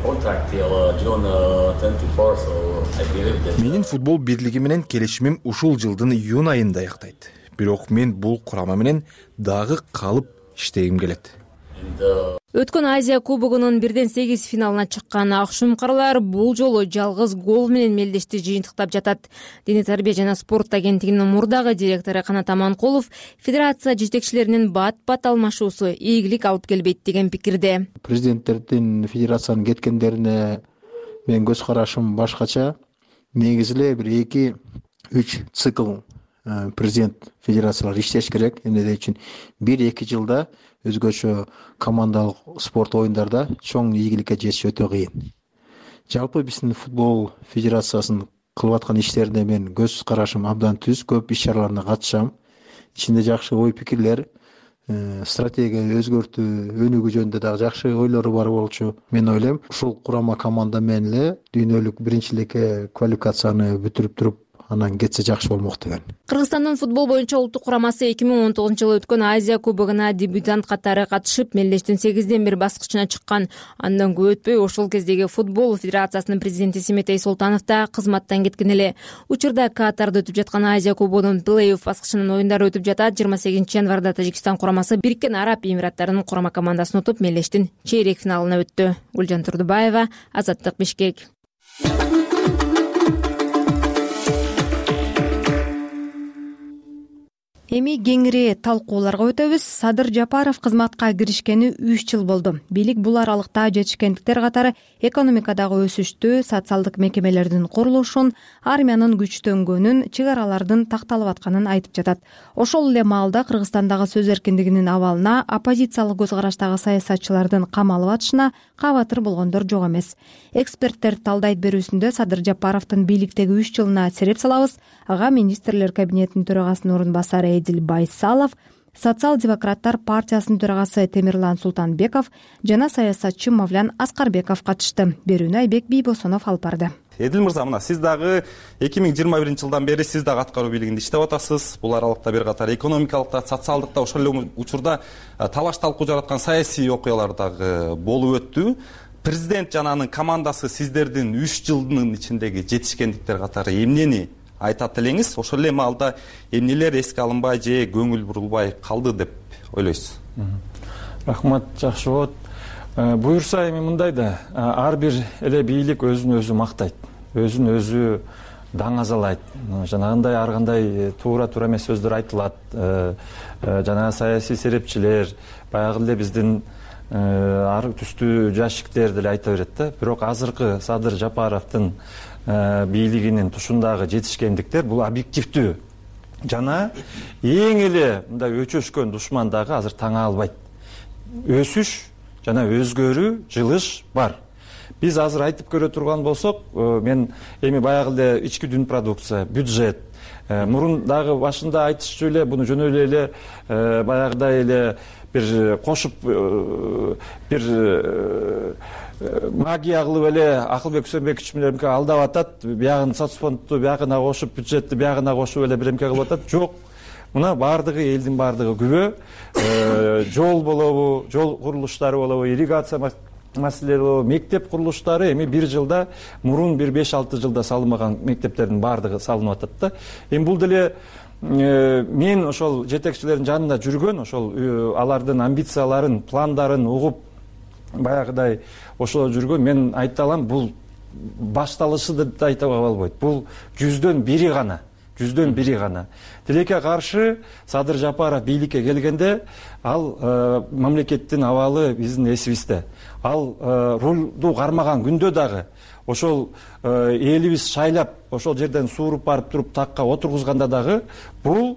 Менин футбол бирлиги менен келишимим ушул жылдын июнь айында аяктайт. Бирок мен бул курама менен дагы калып иштегим келет. Өткөн Азия кубогунун бирден сегиз финалына чыккан ак шумкарлар бул жолу жалгыз гол менен мелдешти жыйынтыктап жатат. Дене тарбия жана спорт агенттигинин мурдагы директору Канат Аманкулов федерация жетекчилеринин бат-бат алмашуусу ийгилик алып келбейт деген пикирде. Президенттердин федерациянын кеткендерине менин көз карашым башкача. Негизи эле бир эки үч цикл президент федерациялар иштеш керек. Эмне үчүн бир эки жылда өзгөчө командалык спорт оюндарда чоң ийгиликке жетиш өтө кыйын. Жалпы биздин футбол федерациясынын кылып аткан иштерине мен көз карашым абдан түз, көп иш чараларына катышам. Ичинде жакшы ой пикирлер, стратегия өзгөртүү, өнүгүү жөнүндө дагы жакшы ойлору бар болчу. Мен ойлойм, ушул курама команда менен эле дүйнөлүк биринчиликке квалификацияны бүтүрүп туруп анан кетсе жакшы болмок деген. Кыргызстандын футбол боюнча улуттук курамасы эки миң он тогузунчу жылы өткөн Азия кубогуна дебютант катары катышып, мелдештин сегизден бир баскычына чыккан. Андан көп өтпөй ошол кездеги футбол федерациясынын президенти Симетей Султанов да кызматтан кеткен эле. Учурда Катарда өтүп жаткан Азия кубогунун плей-офф баскычынын оюндары өтүп жатат. жыйырма сегизинчи январда Тажикстан курамасы Бириккен Араб Эмираттарынын курама командасын утуп, мелдештин чейрек финалына өттү. Гүлжан Турдубаева, Азаттык, Бишкек. Эми кеңири талкууларга өтөбүз. Садыр Жапаров кызматка киришкени үч жыл болду. Бийлик бул аралыкта жетишкендиктер катары экономикадагы өсүштү, социалдык мекемелердин курулушун, армиянын күчтөнгөнүн, чек аралардын такталып атканын айтып жатат. Ошол эле маалда Кыргызстандагы сөз эркиндигинин абалына, оппозициялык көз караштагы саясатчылардын камалып атышына кабатыр болгондор жок эмес. Эксперттер талдайт берүүсүндө Садыр Жапаровдун бийликтеги үч жылына сереп салабыз. Ага министрлер кабинетинин төрагасынын орун басары Эдил Байсалов, Социал-демократтар партиясынын төрагасы Темирлан Султанбеков жана саясатчы Мавлян Аскарбеков катышты. Берүүнү Айбек Бийбосонов алып барды. Эдил мырза, мына сиз дагы эки миң жыйырма биринчи жылдан бери сиз дагы аткаруу бийлигинде иштеп атасыз. Бул аралыкта бир катар экономикалык да, социалдык да, ошол эле учурда талаш талкуу жараткан саясий окуялар дагы болуп өттү. Президент жана анын командасы сиздердин үч жылдын ичиндеги жетишкендиктер катары эмнени айтат элеңиз? Ошол эле маалда эмнелер эске алынбай же көңүл бурулбай калды деп ойлойсуз? Рахмат, жакшы болот. Буюрса эми мындай да, ар бир эле бийлик өзүн өзү мактайт, өзүн өзү даңазалайт. Жанагындай ар кандай туура туура эмес сөздөр айтылат. Жанагы саясий серепчилер, баягы эле биздин ар түстүү жашиктер деле айта берет да. Бирок азыркы Садыр Жапаровдун бийлигинин тушундагы жетишкендиктер бул объективдүү жана эң эле мындай өчөшкөн душман дагы азыр таңа албайт. Өсүш жана өзгөрүү, жылыш бар. Биз азыр айтып көрө турган болсок, мен эми баягы эле ички дүн продукция, бюджет, мурун дагы башында айтышчу эле буну жөнөй эле баягыдай эле бир кошуп бир магия кылып эле Акылбек Үсөнбекович менен алдап атат, биягын соцфондду биягына кошуп, бюджетти биягына кошуп эле биремке кылып атат. Жок. Мына бардыгы элдин бардыгы күбө. Жол болобу, жол курулуштары болобу, ирригация маселелери болобу, мектеп курулуштары эми бир жылда, мурун бир беш алты жылда салынбаган мектептердин бардыгы салынып атат да. Эми бул деле мен ошол жетекчилердин жанында жүргөн, ошол алардын амбицияларын, пландарын угуп баягыдай ошол жүргөн, мен айта алам, бул башталышы деп айтууга болбойт. Бул жүздөн бири гана, жүздөн бири гана. Тилекке каршы Садыр Жапаров бийликке келгенде, ал мамлекеттин абалы биздин эсибизде. Ал рулду кармаган күндө дагы ошол элибиз шайлап, ошол жерден сууруп барып туруп такка отургузганда дагы бул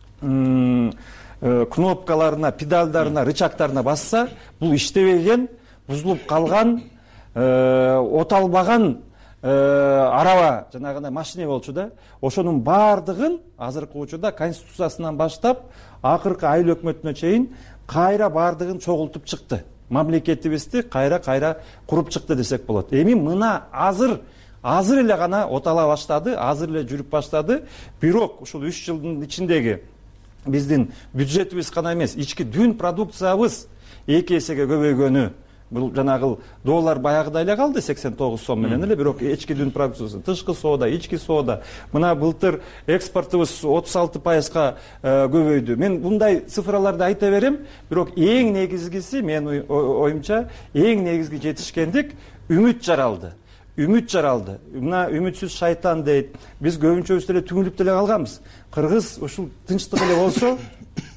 кнопкаларына, педалдарына, рычагтарына басса, бул иштебеген, бузулуп калган, оталбаган араба, жанагындай машина болчу да. Ошонун бардыгын азыркы учурда Конституциясынан баштап, акыркы айыл өкмөтүнө чейин кайра бардыгын чогултуп чыкты. Мамлекетибизди кайра-кайра куруп чыкты десек болот. Эми мына азыр азыр эле гана отала баштады, азыр эле жүрүп баштады. Бирок ушул үч жылдын ичиндеги биздин бюджетибиз гана эмес, ички дүн продукциябыз эки эсеге көбөйгөнү. Бул жанагы доллар баягыдай эле калды, сексен тогуз сом менен эле, бирок ички дүн продукциясы, тышкы соода, ички соода, мына былтыр экспортубуз отуз алты пайызга көбөйдү. Мен мындай цифраларды айта берем, бирок эң негизгиси, мен оюмча, эң негизги жетишкендик үмүт жаралды. Үмүт жаралды. Мына үмүтсүз шайтан дейт. Биз көбүнчөбүз деле түңүлүп деле калганбыз. Кыргыз ушул тынчтык эле болсо,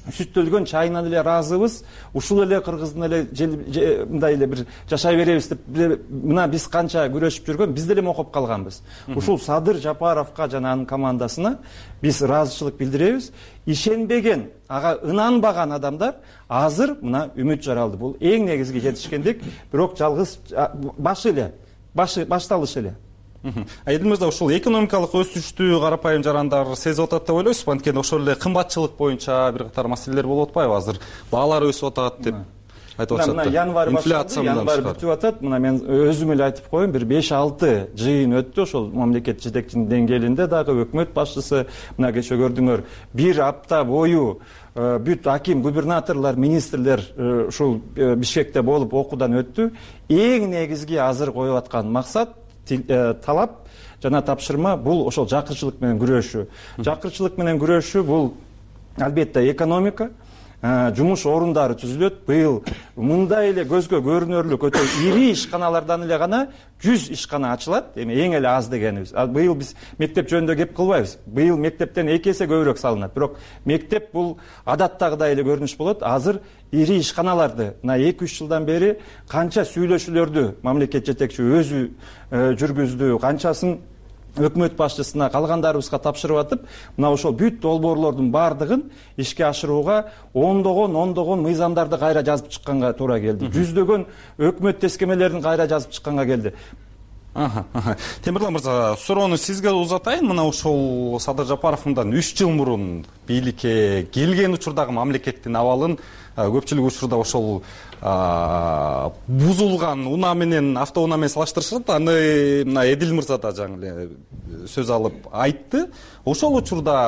сүттөлгөн чайынан эле ыраазыбыз, ушул эле кыргыздын эле мындай эле бир жашай беребиз деп мына биз канча күрөшүп жүргөн, биз деле окуп калганбыз. Ушул Садыр Жапаровго жана анын командасына биз ыраазычылык билдиребиз. Ишенбеген, ага ынанбаган адамдар азыр мына үмүт жаралды. Бул эң негизги жетишкендик, бирок жалгыз башы эле, башы башталыш эле. Айдыл мырза, ушул экономикалык өсүштү карапайым жарандар сезип атат деп ойлойсузбу? Анткени ошол эле кымбатчылык боюнча бир катар маселелер болуп атпайбы? Азыр баалар өсүп атат деп айтып атышат. Мына январь башталды, январь бүтүп атат. Мына мен өзүм эле айтып коеюн, бир беш алты жыйын өттү ошол мамлекет жетекчисинин деңгээлинде дагы өкмөт башчысы. Мына кече көрдүңөр, бир апта бою бүт аким, губернаторлор, министрлер ушул Бишкекте болуп окуудан өттү. Эң негизги азыр коюп аткан максат, талап жана тапшырма бул ошол жакырчылык менен күрөшүү. Жакырчылык менен күрөшүү бул албетте экономика, жумуш орундары түзүлөт. Быйыл мындай эле көзгө көрүнөрлүк өтө ири ишканалардан эле гана жүз ишкана ачылат. Эми эң эле аз дегенибиз. Ал быйыл биз мектеп жөнүндө кеп кылбайбыз. Быйыл мектептен эки эсе көбүрөөк салынат. Бирок мектеп бул адаттагыдай эле көрүнүш болот. Азыр ири ишканаларды мына эки үч жылдан бери канча сүйлөшүүлөрдү мамлекет жетекчи өзү жүргүздү, канчасын өкмөт башчысына, калгандарыбызга тапшырып атып, мына ошол бүт долбоорлордун баардыгын ишке ашырууга ондогон ондогон мыйзамдарды кайра жазып чыкканга туура келди. Жүздөгөн өкмөт тескемелерин кайра жазып чыкканга келди. Темирлан мырза, суроону сизге узатайын. Мына ушул Садыр Жапаров мындан үч жыл мурун бийликке келген учурдагы мамлекеттин абалын көпчүлүк учурда ошол бузулган унаа менен, автоунаа менен салыштырышат. Аны мына Эдил мырза да жаңы эле сөз алып айтты. Ошол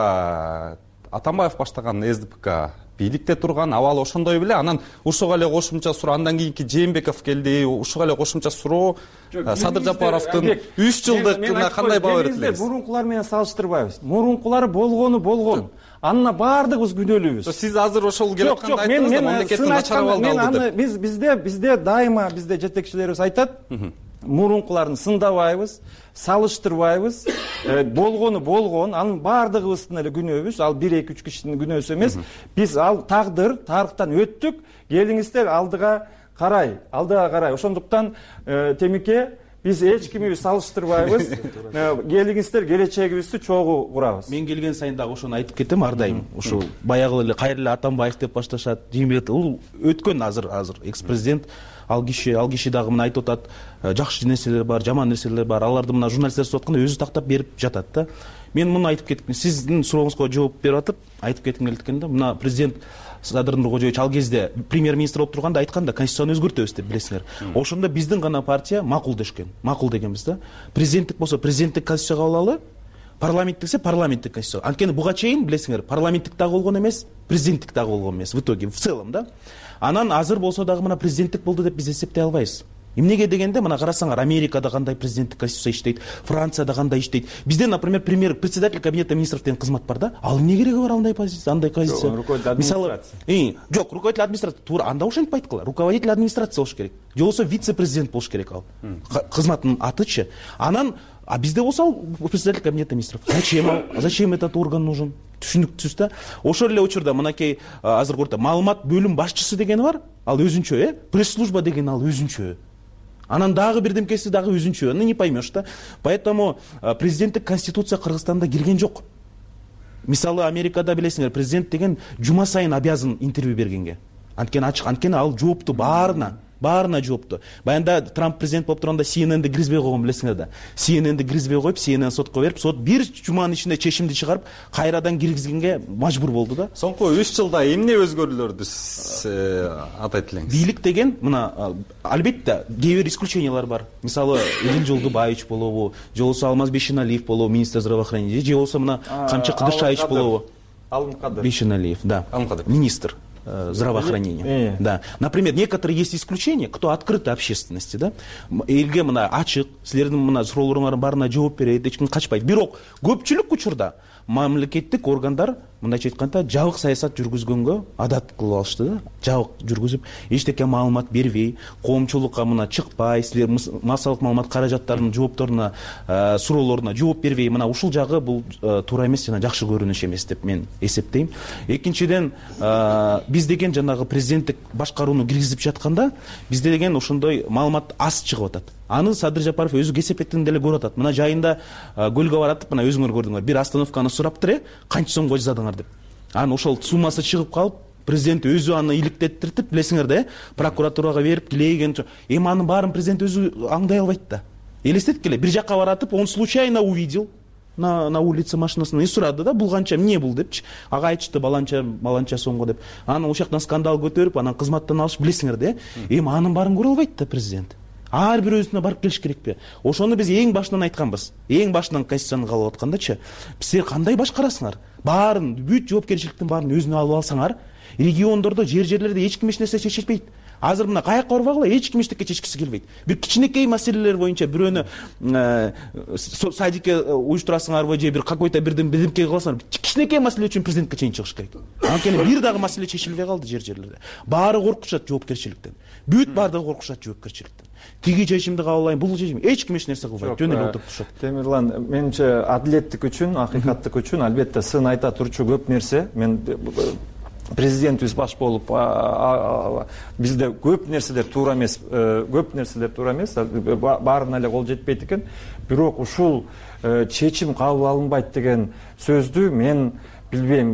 учурда Атамбаев баштаган эс дэ пэ ка бийликте турган, абалы ошондой беле. Анан ушуга эле кошумча суроо, андан кийинки Жээнбеков келди, ушуга эле кошумча суроо Садыр Жапаровдун үч жылдыгына кандай баа берет элеңиз? Мурункулар менен салыштырбайбыз. Мурункулар болгону болгон. Анна баардыгыбыз күнөөлүүбүз. Сиз азыр ошол келе атканда айттыңыз да, мамлекеттин начар абалын алды деп. Биз бизде бизде дайыма бизде жетекчилерибиз айтат, мурункуларын сындабайбыз, салыштырбайбыз. Болгону болгон, анын баардыгыбыздын эле күнөөбүз. Ал бир эки үч кишинин күнөөсү эмес. Биз ал тагдыр, тарыхтан өттүк. Келиңиздер алдыга карай, алдыга карай. Ошондуктан Темике биз эч кимибиз салыштырбайбыз. Келиңиздер, келечегибизди чогуу курабыз. Мен келген сайын дагы ошону айтып кетем ар дайым. Ошол баягы эле кайрылы Атамбаев деп башташат. Жээнбеков ул өткөн азыр азыр экс-президент. Ал киши, ал киши дагы мына айтып атат, жакшы нерселер бар, жаман нерселер бар. Аларды мына журналисттер сотуп атканда өзү тактап берип жатат да. Мен муну айтып кеткем. Сиздин сурооңузга жооп берип атып, айтып кетким келди экен да. Мына президент Садыр Нуркожоевич ал кезде премьер-министр болуп турганда айткан да, конституцияны өзгөртөбүз деп, билесиңер. Ошондо биздин гана партия макул дешкен. Макул дегенбиз да. Президенттик болсо президенттик конституция кабыл алалы, парламенттик десе парламенттик конституция. Анткени буга чейин билесиңер, парламенттик дагы болгон эмес, президенттик дагы болгон эмес в итоге, в целом да. Анан азыр болсо дагы мына президенттик болду деп биз эсептей албайбыз. Эмнеге дегенде, мына карасаңар, Америкада кандай президенттик конституция иштейт, Францияда кандай иштейт. Бизде, например, премьер, председатель кабинета министров деген кызмат бар да. Ал эмне кереги бар андай позиция, андай позиция? Руководитель администрации. Жок, руководитель администрации. Туура, анда ошентип айткыла. Руководитель администрации болуш керек. Же болсо вице-президент болуш керек ал. Кызматтын атычы. Анан, а бизде болсо ал председатель кабинета министров. Зачем ал? Зачем этот орган нужен? Түшүнүктүүсүз да. Ошол эле учурда мынакей азыр көрдү, маалымат бөлүм башчысы деген бар. Ал өзүнчө, э? Пресс-служба деген ал өзүнчө. Анан дагы бирдемкеси дагы өзүнчө. Ну не поймешь да. Поэтому президенттик конституция Кыргызстанда кирген жок. Мисалы Америкада билесиңер, президент деген жума сайын обязан интервью бергенге. Анткени ачык, анткени ал жоопту баарына, баарына жоопту. Баянда Трамп президент болуп турганда си эн энди киргизбей койгон, билесиңер да. си эн энди киргизбей коюп, си эн эн сотко берип, сот бир жуманын ичинде чечимди чыгарып, кайрадан киргизгенге мажбур болду да. Соңку үч жылда эмне өзгөрүүлөрдү атайт элеңиз? Бийлик деген мына албетте кээ бир исключениялар бар. Мисалы Эдил Жолдубаевич болобу, же болсо Алмаз Бейшеналиев болобу, министр здравоохранения, же болсо мына Камчы Кыдыршаевич болобу. Алымкадыр. Бейшеналиев, да. Министр здравоохранения. Да. Например, некоторые есть исключения, кто открыты общественности, да. Элге мына ачык, силердин мына суроолоруңардын баарына жооп берет, эч ким качпайт. Бирок көпчүлүк учурда мамлекеттик органдар мындайча айтканда жабык саясат жүргүзгөнгө адат кылып алышты да. Жабык жүргүзүп эчтеке маалымат бербей, коомчулукка мына чыкпай, силер массалык маалымат каражаттарынын жоопторуна, суроолоруна жооп бербей, мына ушул жагы бул туура эмес жана жакшы көрүнүш эмес деп мен эсептейм. Экинчиден, биз деген жанагы президенттик башкарууну киргизип жатканда, бизде деген ошондой маалымат аз чыгып атат. Аны Садыр Жапаров өзү кесепеттен деле көрүп атат. Мына жайында көлгө баратып, мына өзүңөр көрдүңөр, бир остановканы сураптыр, э, канча сомго жасадыңар деп. Анан ошол суммасы чыгып калып, президент өзү аны иликтеттиртип, билесиңер да, прокуратурага берип, тилейген. Эми анын баарын президент өзү аңдай албайт да. Элестеткиле, бир жакка баратып, он случайно увидел на на улице машинасынан и сурады да, бул канча, эмне бул депчи. Ага айтышты баланча, баланча сомго деп. Анан ошол жактан скандал көтөрүп, анан кызматтан алышып, билесиңер да. Эми анын баарын көрө албайт да президент. Ар бир өзүнө барып келиш керекпи? Ошону биз эң башынан айтканбыз. Эң башынан конституцияны кабыл аткандачы, силер кандай башкарасыңар? Баарын, бүт жоопкерчиликтин баарын өзүнө алып алсаңар, региондордо, жер-жерлерде эч ким эч нерсе чечилбейт. Азыр мына каякка барбагыла, эч ким эчтеке чечкиси келбейт. Бир кичинекей маселелер боюнча бирөөнү садикке уюштурасыңарбы же бир какой-то бирден бирдемке кыласыңар, кичинекей маселе үчүн президентке чейин чыгыш керек. Анткени бир дагы маселе чечилбей калды жер-жерлерде. Баары коркушат жоопкерчиликтен. Бүт баардыгы коркушат жоопкерчиликтен. Тиги чечимди кабыл алайын, бул чечим, эч ким эч нерсе кылбайт, жөн эле отуруп турушат. Темирлан, менимче адилеттик үчүн, акыйкаттык үчүн албетте сын айта турчу көп нерсе. Мен президентибиз баш болуп бизде көп нерселер туура эмес, көп нерселер туура эмес, баарына эле кол жетпейт экен. Бирок ушул чечим кабыл алынбайт деген сөздү мен билбейм.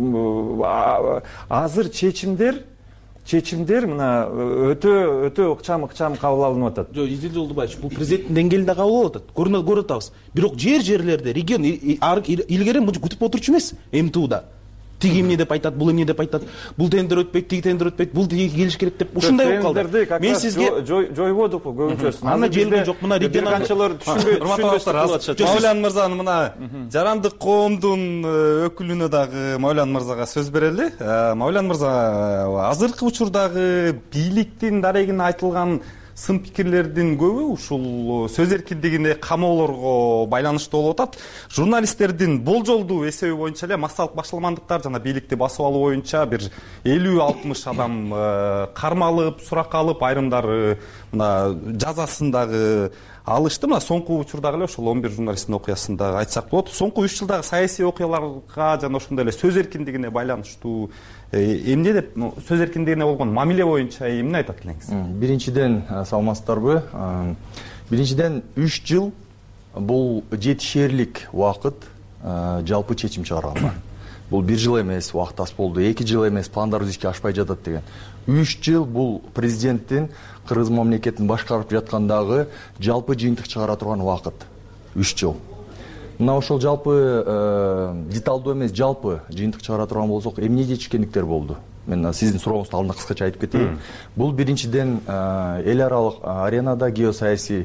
Азыр чечимдер чечимдер мына өтө өтө ыкчам ыкчам кабыл алынып атат. Жок, Изил Жолдубаевич, бул президенттин деңгээлинде кабыл алып атат. Көрүнөт көрүп атабыз. Бирок жер-жерлерде, регион илгери мынча күтүп отурчу эмес эм тэ у'да. Тиги эмне деп айтат, бул эмне деп айтат, бул тендер өтпөйт, тиги тендер өтпөйт, бул тиги келиш керек деп ушундай болуп калды. Мен сизге жойбодук көбүнчөсүн. Аны желген жок, мына регионал канчалар түшүнбөй түшүнбөй. Мавлян мырзанын мына жарандык коомдун өкүлүнө дагы Мавлян мырзага сөз берели. Мавлян мырза, азыркы учурдагы бийликтин дарегине айтылган сын пикирлердин көбү ушул сөз эркиндигине, камоолорго байланыштуу болуп атат. Журналисттердин болжолдуу эсеби боюнча эле массалык башаламандыктар жана бийликти басып алуу боюнча бир элүү алтымыш адам кармалып, суракка алып, айрымдары мына жазасын дагы алышты. Мына соңку учурдагы эле ошол он бир журналисттин окуясын дагы айтсак болот. Соңку үч жылдагы саясий окуяларга жана ошондой эле сөз эркиндигине байланыштуу эмне деп, сөз эркиндигине болгон мамиле боюнча эмне айтат элеңиз? Биринчиден, саламатсыздарбы? Биринчиден, үч жыл бул жетишерлик убакыт жалпы чечим чыгарганга. Бул бир жыл эмес, убакыт аз болду, эки жыл эмес, пландарыбыз ишке ашпай жатат деген. үч жыл бул президенттин Кыргыз мамлекетин башкарып жаткандагы жалпы жыйынтык чыгара турган убакыт. үч жыл. Мына ошол жалпы деталдуу эмес, жалпы жыйынтык чыгара турган болсок, эмне жетишкендиктер болду? Мен сиздин сурооңуздун алдында кыскача айтып кетейин. Бул биринчиден эл аралык аренада, геосаясий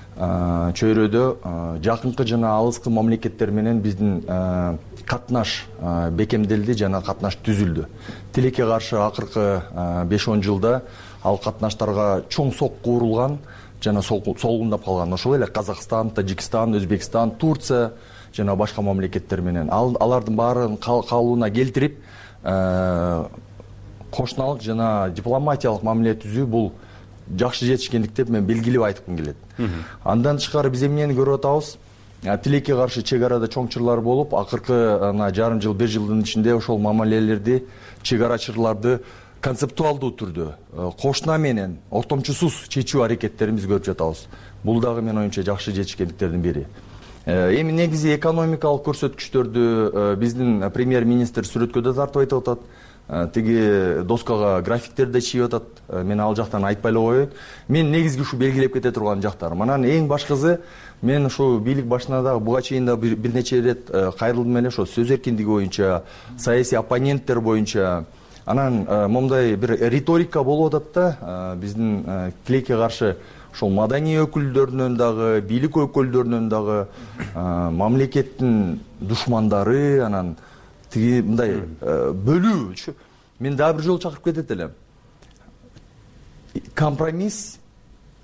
чөйрөдө жакынкы жана алыскы мамлекеттер менен биздин катнаш бекемделди жана катнаш түзүлдү. Тилекке каршы акыркы беш он жылда ал катнаштарга чоң сокку урулган жана солгундап калган. Ошол эле Казакстан, Тажикстан, Өзбекстан, Турция жана башка мамлекеттер менен алардын баарын калыбына келтирип, кошуналык жана дипломатиялык мамиле түзүү бул жакшы жетишкендик деп мен белгилеп айткым келет. Андан тышкары биз эмнени көрүп атабыз? Тилекке каршы чек арада чоң чырлар болуп, акыркы жарым жыл, бир жылдын ичинде ошол мамилелерди, чек арачыларды концептуалдуу түрдө кошуна менен ортомчусуз чечүү аракеттерин биз көрүп жатабыз. Бул дагы менин оюмча жакшы жетишкендиктердин бири. Эми негизи экономикалык көрсөткүчтөрдү биздин премьер-министр сүрөткө да тартып айтып атат. Тиги доскага графиктерди да чийип атат. Мен ал жактан айтпай эле коеюн. Мен негизги ушу белгилеп кете турган жактар. Манан эң башкысы, мен ушу бийлик башына дагы буга чейин да бир нече ирет кайрылдым эле, ошо сөз эркиндиги боюнча, саясий оппоненттер боюнча. Анан момундай бир риторика болуп атат да, биздин тилекке каршы ошол маданий өкүлдөрүнөн дагы, бийлик өкүлдөрүнөн дагы мамлекеттин душмандары, анан тиги мындай бөлүү. Мен дагы бир жолу чакырып кетет элем. Компромисс,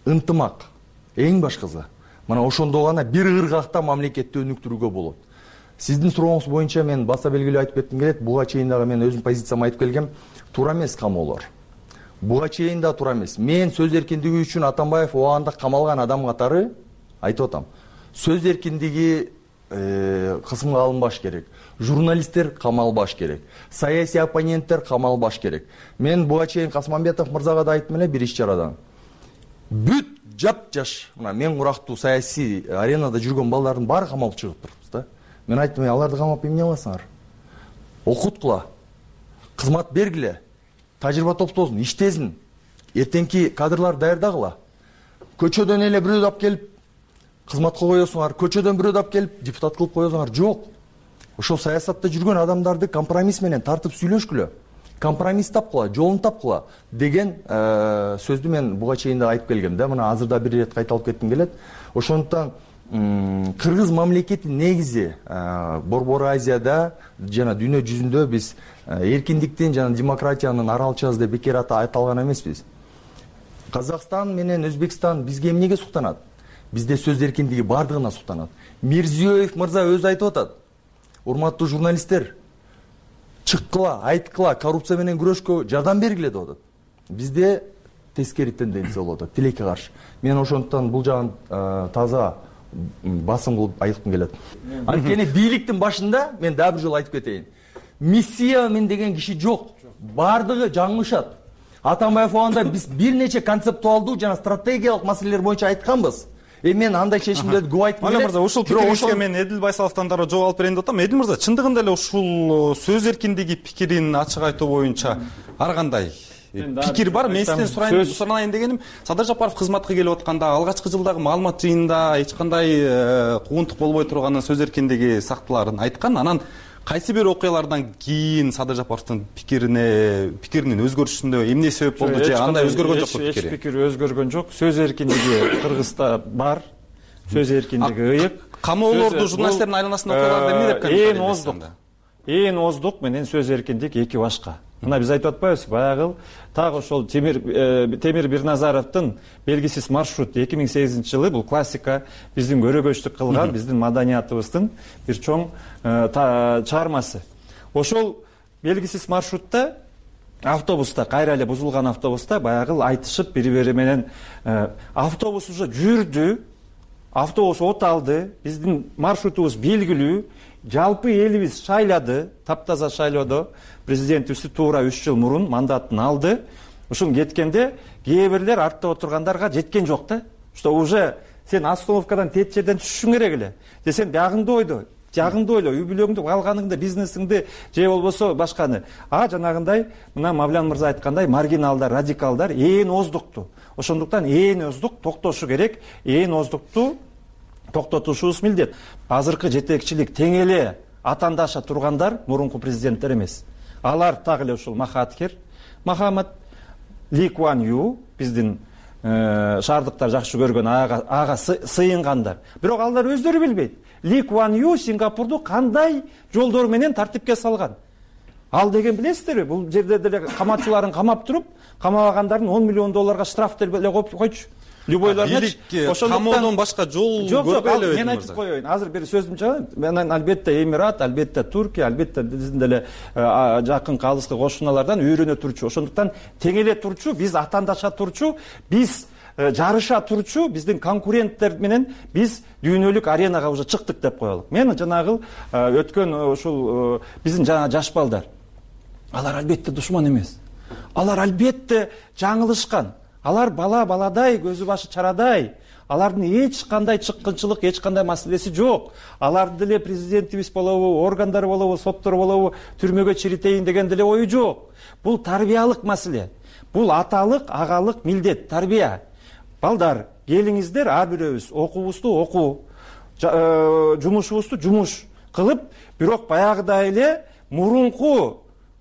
ынтымак эң башкысы. Мына ошондо гана бир ыргакта мамлекетти өнүктүрүүгө болот. сиздин сурооңуз боюнча мен баса белгилүү айтып кетким келет. Буга чейин дагы мен өзүмдүн позициямды айтып келгем. Туура эмес камоолор. Буга чейин да туура эмес. Мен сөз эркиндиги үчүн Атамбаев убагында камалган адам катары айтып атам. Сөз эркиндиги кысымга алынбаш керек. Журналисттер камалбаш керек. Саясий оппоненттер камалбаш керек. Мен буга чейин Касмамбетов мырзага да айттым эле бир иш чарадан. Бүт жап-жаш, мына мен курактуу саясий аренада жүргөн балдардын баары камалып чыгып туруппуз да. Мен айттым, аларды камап эмне кыласыңар? Окуткула, кызмат бергиле, тажрыйба топтосун, иштесин, эртеңки кадрлар даярдагыла. Көчөдөн эле бирөөдү алып келип кызматка коесуңар, көчөдөн бирөөдү алып келип депутат кылып коесуңар, жок. Ошол саясатта жүргөн адамдарды компромисс менен тартып сүйлөшкүлө, компромисс тапкыла, жолун тапкыла деген сөздү мен буга чейин да айтып келгем да. Мына азыр да бир ирет кайталап кетким келет. Ошондуктан кыргыз мамлекети негизи Борбор Азияда жана дүйнө жүзүндө биз эркиндиктин жана демократиянын аралчасы деп бекер аталган эмеспиз. Казакстан менен Өзбекстан бизге эмнеге суктанат? Бизде сөз эркиндиги бардыгына суктанат. Мирзиёев мырза өзү айтып атат. Урматтуу журналисттер, чыккыла, айткыла, коррупция менен күрөшкө жардам бергиле деп атат. Бизде тескери тенденция болуп атат, тилекке каршы. Мен ошондуктан бул жагын таза басым кылып айткым келет. Анткени бийликтин башында мен дагы бир жолу айтып кетейин. Миссия мен деген киши жок. Бардыгы жаңылышат. Атамбаев убагында биз бир нече концептуалдуу жана стратегиялык маселелер боюнча айтканбыз. Э мен андай чечимдерди көп айткым келет. Ала мырза, ушул пикириңизге мен Эдил Байсаловдон дагы жооп алып берейин деп атам. Эдил мырза, чындыгында эле ушул сөз эркиндиги пикирин ачык айтуу боюнча ар кандай пикир бар? Мен сизден сурайын суранайын дегеним, Садыр Жапаров кызматка келип атканда алгачкы жылдагы маалымат жыйынында эч кандай куугунтук болбой турганын, сөз эркиндиги сактыларын айткан. Анан кайсы бир окуялардан кийин Садыр Жапаровдун пикирине пикиринин өзгөрүшүндө эмне себеп болду же андай өзгөргөн жокпу пикири? Эч пикир өзгөргөн жок. Сөз эркиндиги Кыргызда бар. Сөз эркиндиги ыйык. Камоолорду, журналисттердин айланасында окуяларды эмне деп камсыз? Эң оздук. Эң оздук менен сөз эркиндиги эки башка. Мына биз айтып атпайбызбы, баягы так ошол Темир Темир Бирназаровдун белгисиз маршрут эки миң сегизинчи жылы, бул классика, биздин көрөгөчтүк кылган, биздин маданиятыбыздын бир чоң чыгармасы. Ошол белгисиз маршрутта автобуста, кайра эле бузулган автобуста баягы айтышып бири-бири менен автобус уже жүрдү, автобус от алды, биздин маршрутубуз белгилүү, жалпы элибиз шайлады, таптаза шайлоодо. Президентибиз туура үч жыл мурун мандатын алды. Ушун кеткенде кээ бирлер артта отургандарга жеткен жок да. Что уже сен остановкадан тет жерден түшүшүң керек эле. Же сен биягыңды ойдо, жагыңды ойло, үй бүлөгүңдү, алганыңды, бизнесиңди же болбосо башканы. А жанагындай мына Мавлян мырза айткандай маргиналдар, радикалдар ээн оздукту. Ошондуктан ээн оздук токтошу керек. Ээн оздукту токтотушубуз милдет. Азыркы жетекчилик тең эле атандаша тургандар мурунку президенттер эмес. Алар так эле ушул Махатхир, Махамад, Ли Куан Ю, биздин шаардыктар жакшы көргөн ага сыйынгандар. Бирок алар өздөрү билбейт. Ли Куан Ю Сингапурду кандай жолдор менен тартипке салган. Ал деген билесиздерби? Бул жерде деле каматчыларын камап туруп, камабагандардын он миллион долларга штраф деле коюп койчу. Любойлорунчу камоодон башка жол көрбөй эле. Мен айтып коеюн. Азыр бир сөзүм чыгат. Мен албетте Эмират, албетте Туркия, албетте биздин деле жакын калыскы кошуналардан үйрөнө турчу. Ошондуктан тең эле турчу, биз атандаша турчу, биз жарыша турчу, биздин конкуренттер менен биз дүйнөлүк аренага уже чыктык деп коелук. Мен жанагы өткөн ушул биздин жана жаш балдар. Алар албетте душман эмес. Алар албетте жаңылышкан. Алар бала баладай, көзү башы чарадай. Алардын эч кандай чыккынчылык, эч кандай маселеси жок. Алар деле президентибиз болобу, органдар болобу, соттор болобу, түрмөгө чиритейин деген деле ою жок. Бул тарбиялык маселе. Бул аталык, агалык милдет, тарбия. Балдар, келиңиздер, ар бирөөбүз окуубузду окуу, жумушубузду жумуш кылып, бирок баягыдай эле мурунку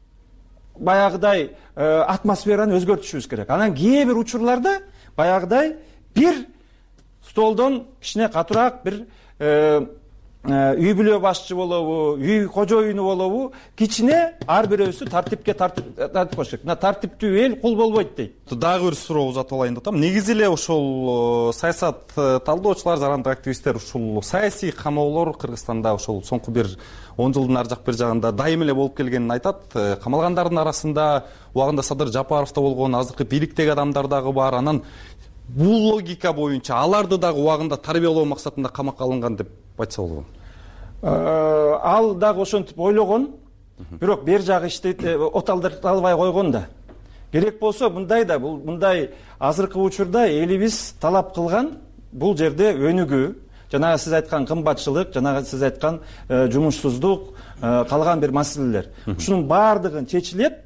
баягыдай атмосфераны өзгөртүшүбүз керек. Анан кээ бир учурларда баягыдай бир столдон кичине катуураак бир үй бүлө башчы болобу, үй кожоюну болобу, кичине ар бирөөсү тартипке тартип коюш керек. Мына тартиптүү эл кул болбойт дейт. Дагы бир суроо узатып алайын деп атам. Негизи эле ошол саясат талдоочулар, жарандык активисттер ушул саясий камоолор Кыргызстанда ошол соңку бир он жылдын ар жак бир жагында дайым эле болуп келгенин айтат. Камалгандардын арасында убагында Садыр Жапаров да болгон, азыркы бийликтеги адамдар дагы бар. Анан бул логика боюнча аларды дагы убагында тарбиялоо максатында камакка алынган деп айтса болобу? Ал дагы ошентип ойлогон, бирок бер жагы иштейт, оталдырта албай койгон да. Керек болсо мындай да, бул мындай азыркы учурда элибиз талап кылган бул жерде өнүгүү, жанагы сиз айткан кымбатчылык, жанагы сиз айткан жумушсуздук, калган бир маселелер. Ушунун баардыгын чечилет.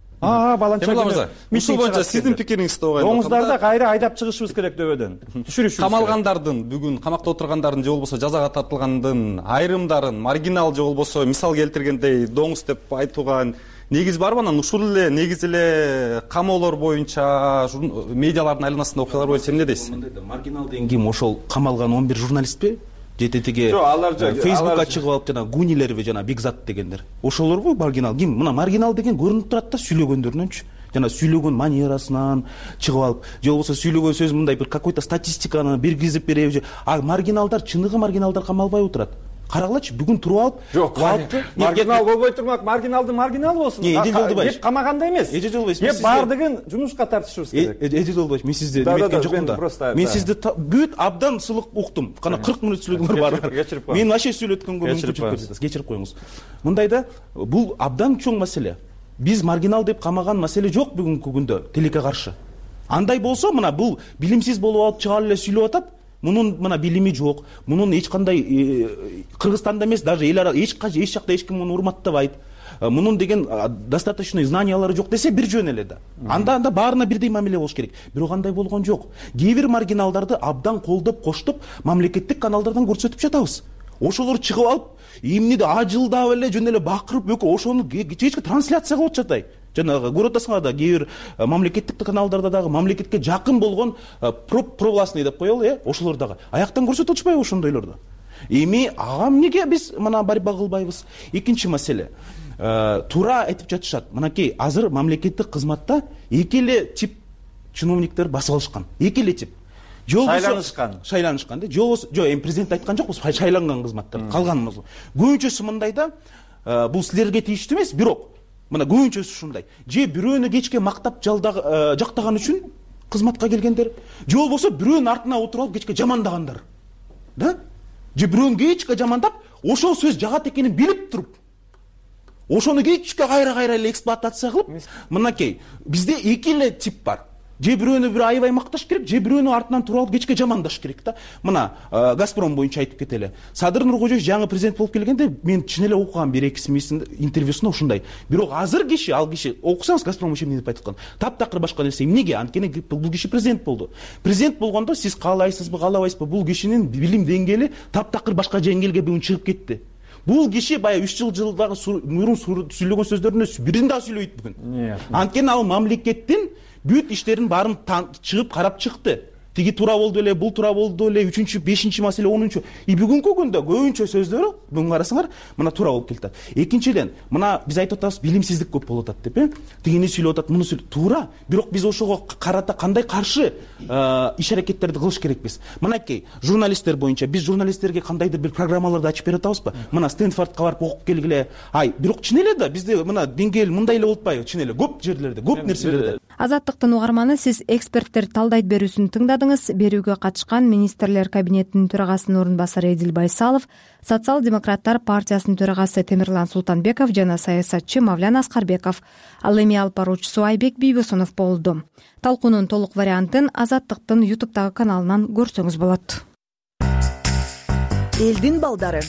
А, баланча мырза, ушул боюнча сиздин пикириңизди угайын. Доңуздарды кайра айдап чыгышыбыз керек дөбөдөн. Түшүрүшүбүз керек. Камалгандардын, бүгүн камакта отургандардын же болбосо жазага тартылгандын айрымдарын маргинал же болбосо мисал келтиргендей доңуз деп айтууга негиз барбы? Анан ушул эле негиз эле камоолор боюнча, медиалардын айланасында окуялар боюнча эмне дейсиз? Маргинал деген ким? Ошол камалган он бир журналистпи? Жететиги Фейсбукка чыгып алып жана гунилерби жана Бекзат дегендер. Ошолорго маргинал ким? Мына маргинал деген көрүнүп турат да сүйлөгөндөрүнөнчү. Жана сүйлөгөн манерасынан чыгып алып, же болбосо сүйлөгөн сөз мындай бир какой-то статистиканы биргизип береби. А маргиналдар, чыныгы маргиналдар камалбай отурат. Карагылачы, бүгүн туруп алып, жок, маргинал болбой турмак, маргиналдын маргинал болсун. Эже Жолдубаевич, кеп камаганда эмес. Эже Жолдубаевич, мен баардыгын жумушка тартышыбыз керек. Эже Жолдубаевич, мен сизди эметкен жокмун да. Мен сизди бүт абдан сылык уктум. Кана кырк мүнөт сүйлөгөңөр бар. Мен вообще сүйлөткөнгө мүмкүнчүлүк берсеңиз, кечирип коюңуз. Мындайда бул абдан чоң маселе. Биз маргинал деп камаган маселе жок бүгүнкү күндө тилекке каршы. Андай болсо, мына бул билимсиз болуп алып чыга эле сүйлөп атат. Мунун мына билими жок, мунун эч кандай Кыргызстанда эмес, даже эл ара эч эч жакта эч ким муну урматтабайт. Мунун деген достаточный знаниялары жок десе бир жөн эле да. Анда анда баарына бирдей мамиле болуш керек. Бирок андай болгон жок. Кээ бир маргиналдарды абдан колдоп, коштоп, мамлекеттик каналдардан көрсөтүп жатабыз. Ошолор чыгып алып, эмнеде ажылдап эле жөн эле бакырып, өкө ошону кечке трансляция кылып жатат. Жанагы көрүп атасыңар да, кээ бир мамлекеттик каналдарда дагы мамлекетке жакын болгон провластный деп коелу, э, ошолор дагы аяктан көрсөтүп атышпайбы ошондойлорду? Эми ага эмнеге биз мына борьба кылбайбыз? Экинчи маселе. Туура айтып жатышат. Мынакей азыр мамлекеттик кызматта эки эле тип чиновниктер басып алышкан. Эки эле тип. Шайланышкан. Шайланышкан да. Жок, жок, эми президент айткан жокпуз, шайланган кызматтар. Калганымыз. Көбүнчөсү мындайда, бул силерге тийиштүү эмес, бирок мына көбүнчөсү ушундай. Же бирөөнү кечке мактап жактаган үчүн кызматка келгендер, же болбосо бирөөнүн артына отуруп алып кечке жамандагандар. Да? Же бирөөнү кечке жамандап, ошол сөз жагат экенин билип туруп, ошону кечке кайра-кайра эле эксплуатация кылып, мынакей, бизде эки эле тип бар. Же бирөөнү бир аябай макташ керек, же бирөөнү артынан туруп алып кечке жамандаш керек да. Мына Газпром боюнча айтып кетели. Садыр Нуркожоевич жаңы президент болуп келгенде мен чын эле окугам бир экисин интервьюсунда ушундай. Бирок азыр киши, ал киши окусаңыз Газпром эмне деп айткан. Таптакыр башка нерсе. Эмнеге? Анткени бул киши президент болду. Президент болгондо сиз каалайсызбы, каалабайсызбы, бул кишинин билим деңгээли таптакыр башка деңгээлге бүгүн чыгып кетти. Бул киши баягы үч жыл жылдагы мурун сүйлөгөн сөздөрүнүн бирин да сүйлөбөйт бүгүн. Анткени ал мамлекеттин бүт иштерин баарын чыгып карап чыкты. Тиги туура болду эле, бул туура болду эле, үчүнчү, бешинчи маселе, онунчу. И бүгүнкү күндө көбүнчө сөздөрү, бүгүн карасаңар, мына туура болуп келет. Экинчиден, мына биз айтып атабыз, билимсиздик көп болуп атат деп, э? Тигини сүйлөп атат, муну сүйлөп. Туура, бирок биз ошого карата кандай каршы иш аракеттерди кылыш керекпиз? Мынакей, журналисттер боюнча биз журналисттерге кандайдыр бир программаларды ачып берип атабызбы? Мына Стэнфордко барып окуп келгиле. Ай, бирок чын эле да бизде мына деңгээл мындай эле болуп атпайбы? Чын эле көп жерлерде, көп нерселерде. Азаттыктын угарманы, сиз эксперттер талдайт берүүсүн тыңдадыңыз. Берүүгө катышкан министрлер кабинетинин төрагасынын орун басары Эдил Байсалов, Социал-демократтар партиясынын төрагасы Темирлан Султанбеков жана саясатчы Мавлян Аскарбеков. Ал эми алып баруучусу Айбек Бийбосунов болду. Талкуунун толук вариантын Азаттыктын ютубтагы каналынан көрсөңүз болот. Элдин балдары.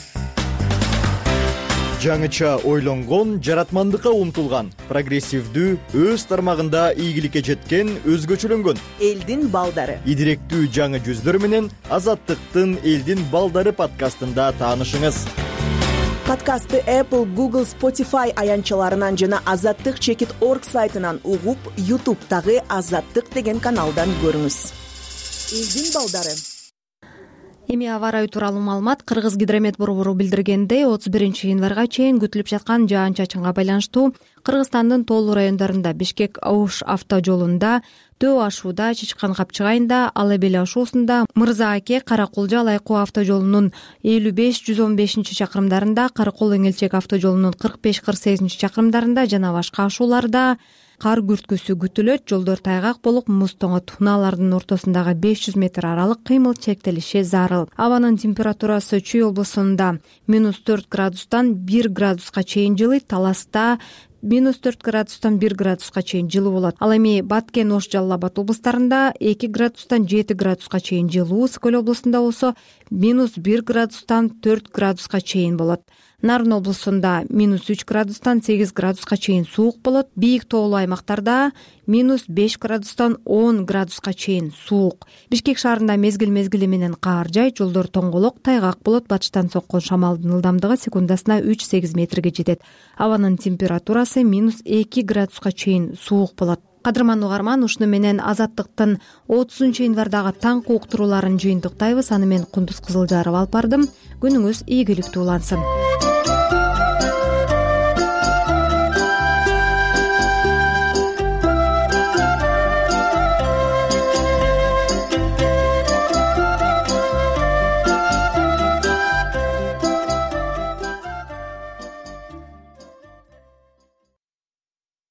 Жаңыча ойлонгон, жаратмандыкка умтулган, прогрессивдүү, өз тармагында ийгиликке жеткен, өзгөчөлөнгөн элдин балдары. Идиректүү жаңы жүздөр менен Азаттыктын Элдин балдары подкастында таанышыңыз. Подкастты Apple, Google, Spotify аянчаларынан жана азаттык чекит точка орг сайтынан угуп, ютубтагы Азаттык деген каналдан көрүңүз. Элдин балдары. эми аба ырайы тууралуу маалымат. Кыргыз гидромет борбору билдиргендей, отуз биринчи январга чейин күтүлүп жаткан жаан чачынга байланыштуу Кыргызстандын тоолуу райондорунда Бишкек Ош автожолунда, Төө Ашууда, Чычкан Капчык айында, Ала Бел Ашуусунда, Мырза Аке Каракулжа Алайкуу автожолунун элүү беш жүз он бешинчи чакырымдарында, Каракул Эңелчек автожолунун кырк беш кырк сегизинчи чакырымдарында жана башка ашууларда кар күрткүсү күтүлөт. Жолдор тайгак болуп, муз тоңот. Унаалардын ортосундагы беш жүз метр аралык кыймыл чектелиши зарыл. Абанын температурасы Чүй облусунда минус төрт градустан бир градуска чейин жылыйт. Таласта минус төрт градустан бир градуска чейин жылуу болот. Ал эми Баткен, Ош, Жалал Абад облустарында эки градустан жети градуска чейин жылуу, Скөл облусунда болсо минус бир градустан төрт градуска чейин болот. Нарын облусунда минус үч градустан сегиз градуска чейин суук болот. Бийик тоолуу аймактарда минус беш градустан он градуска чейин суук. Бишкек шаарында мезгил-мезгили менен каар жайт, жолдор тоңголок, тайгак болот. Батыштан соккон шамалдын ылдамдыгы секундасына үч сегиз метрге жетет. Абанын температурасы минус эки градуска чейин суук болот. Кадырман угарман, ушуну менен Азаттыктын отузунчу январдагы таңкы уктурууларын жыйынтыктайбыз. Аны мен Кундуз Кызылжарова алып бардым. Күнүңүз ийгиликтүү улансын.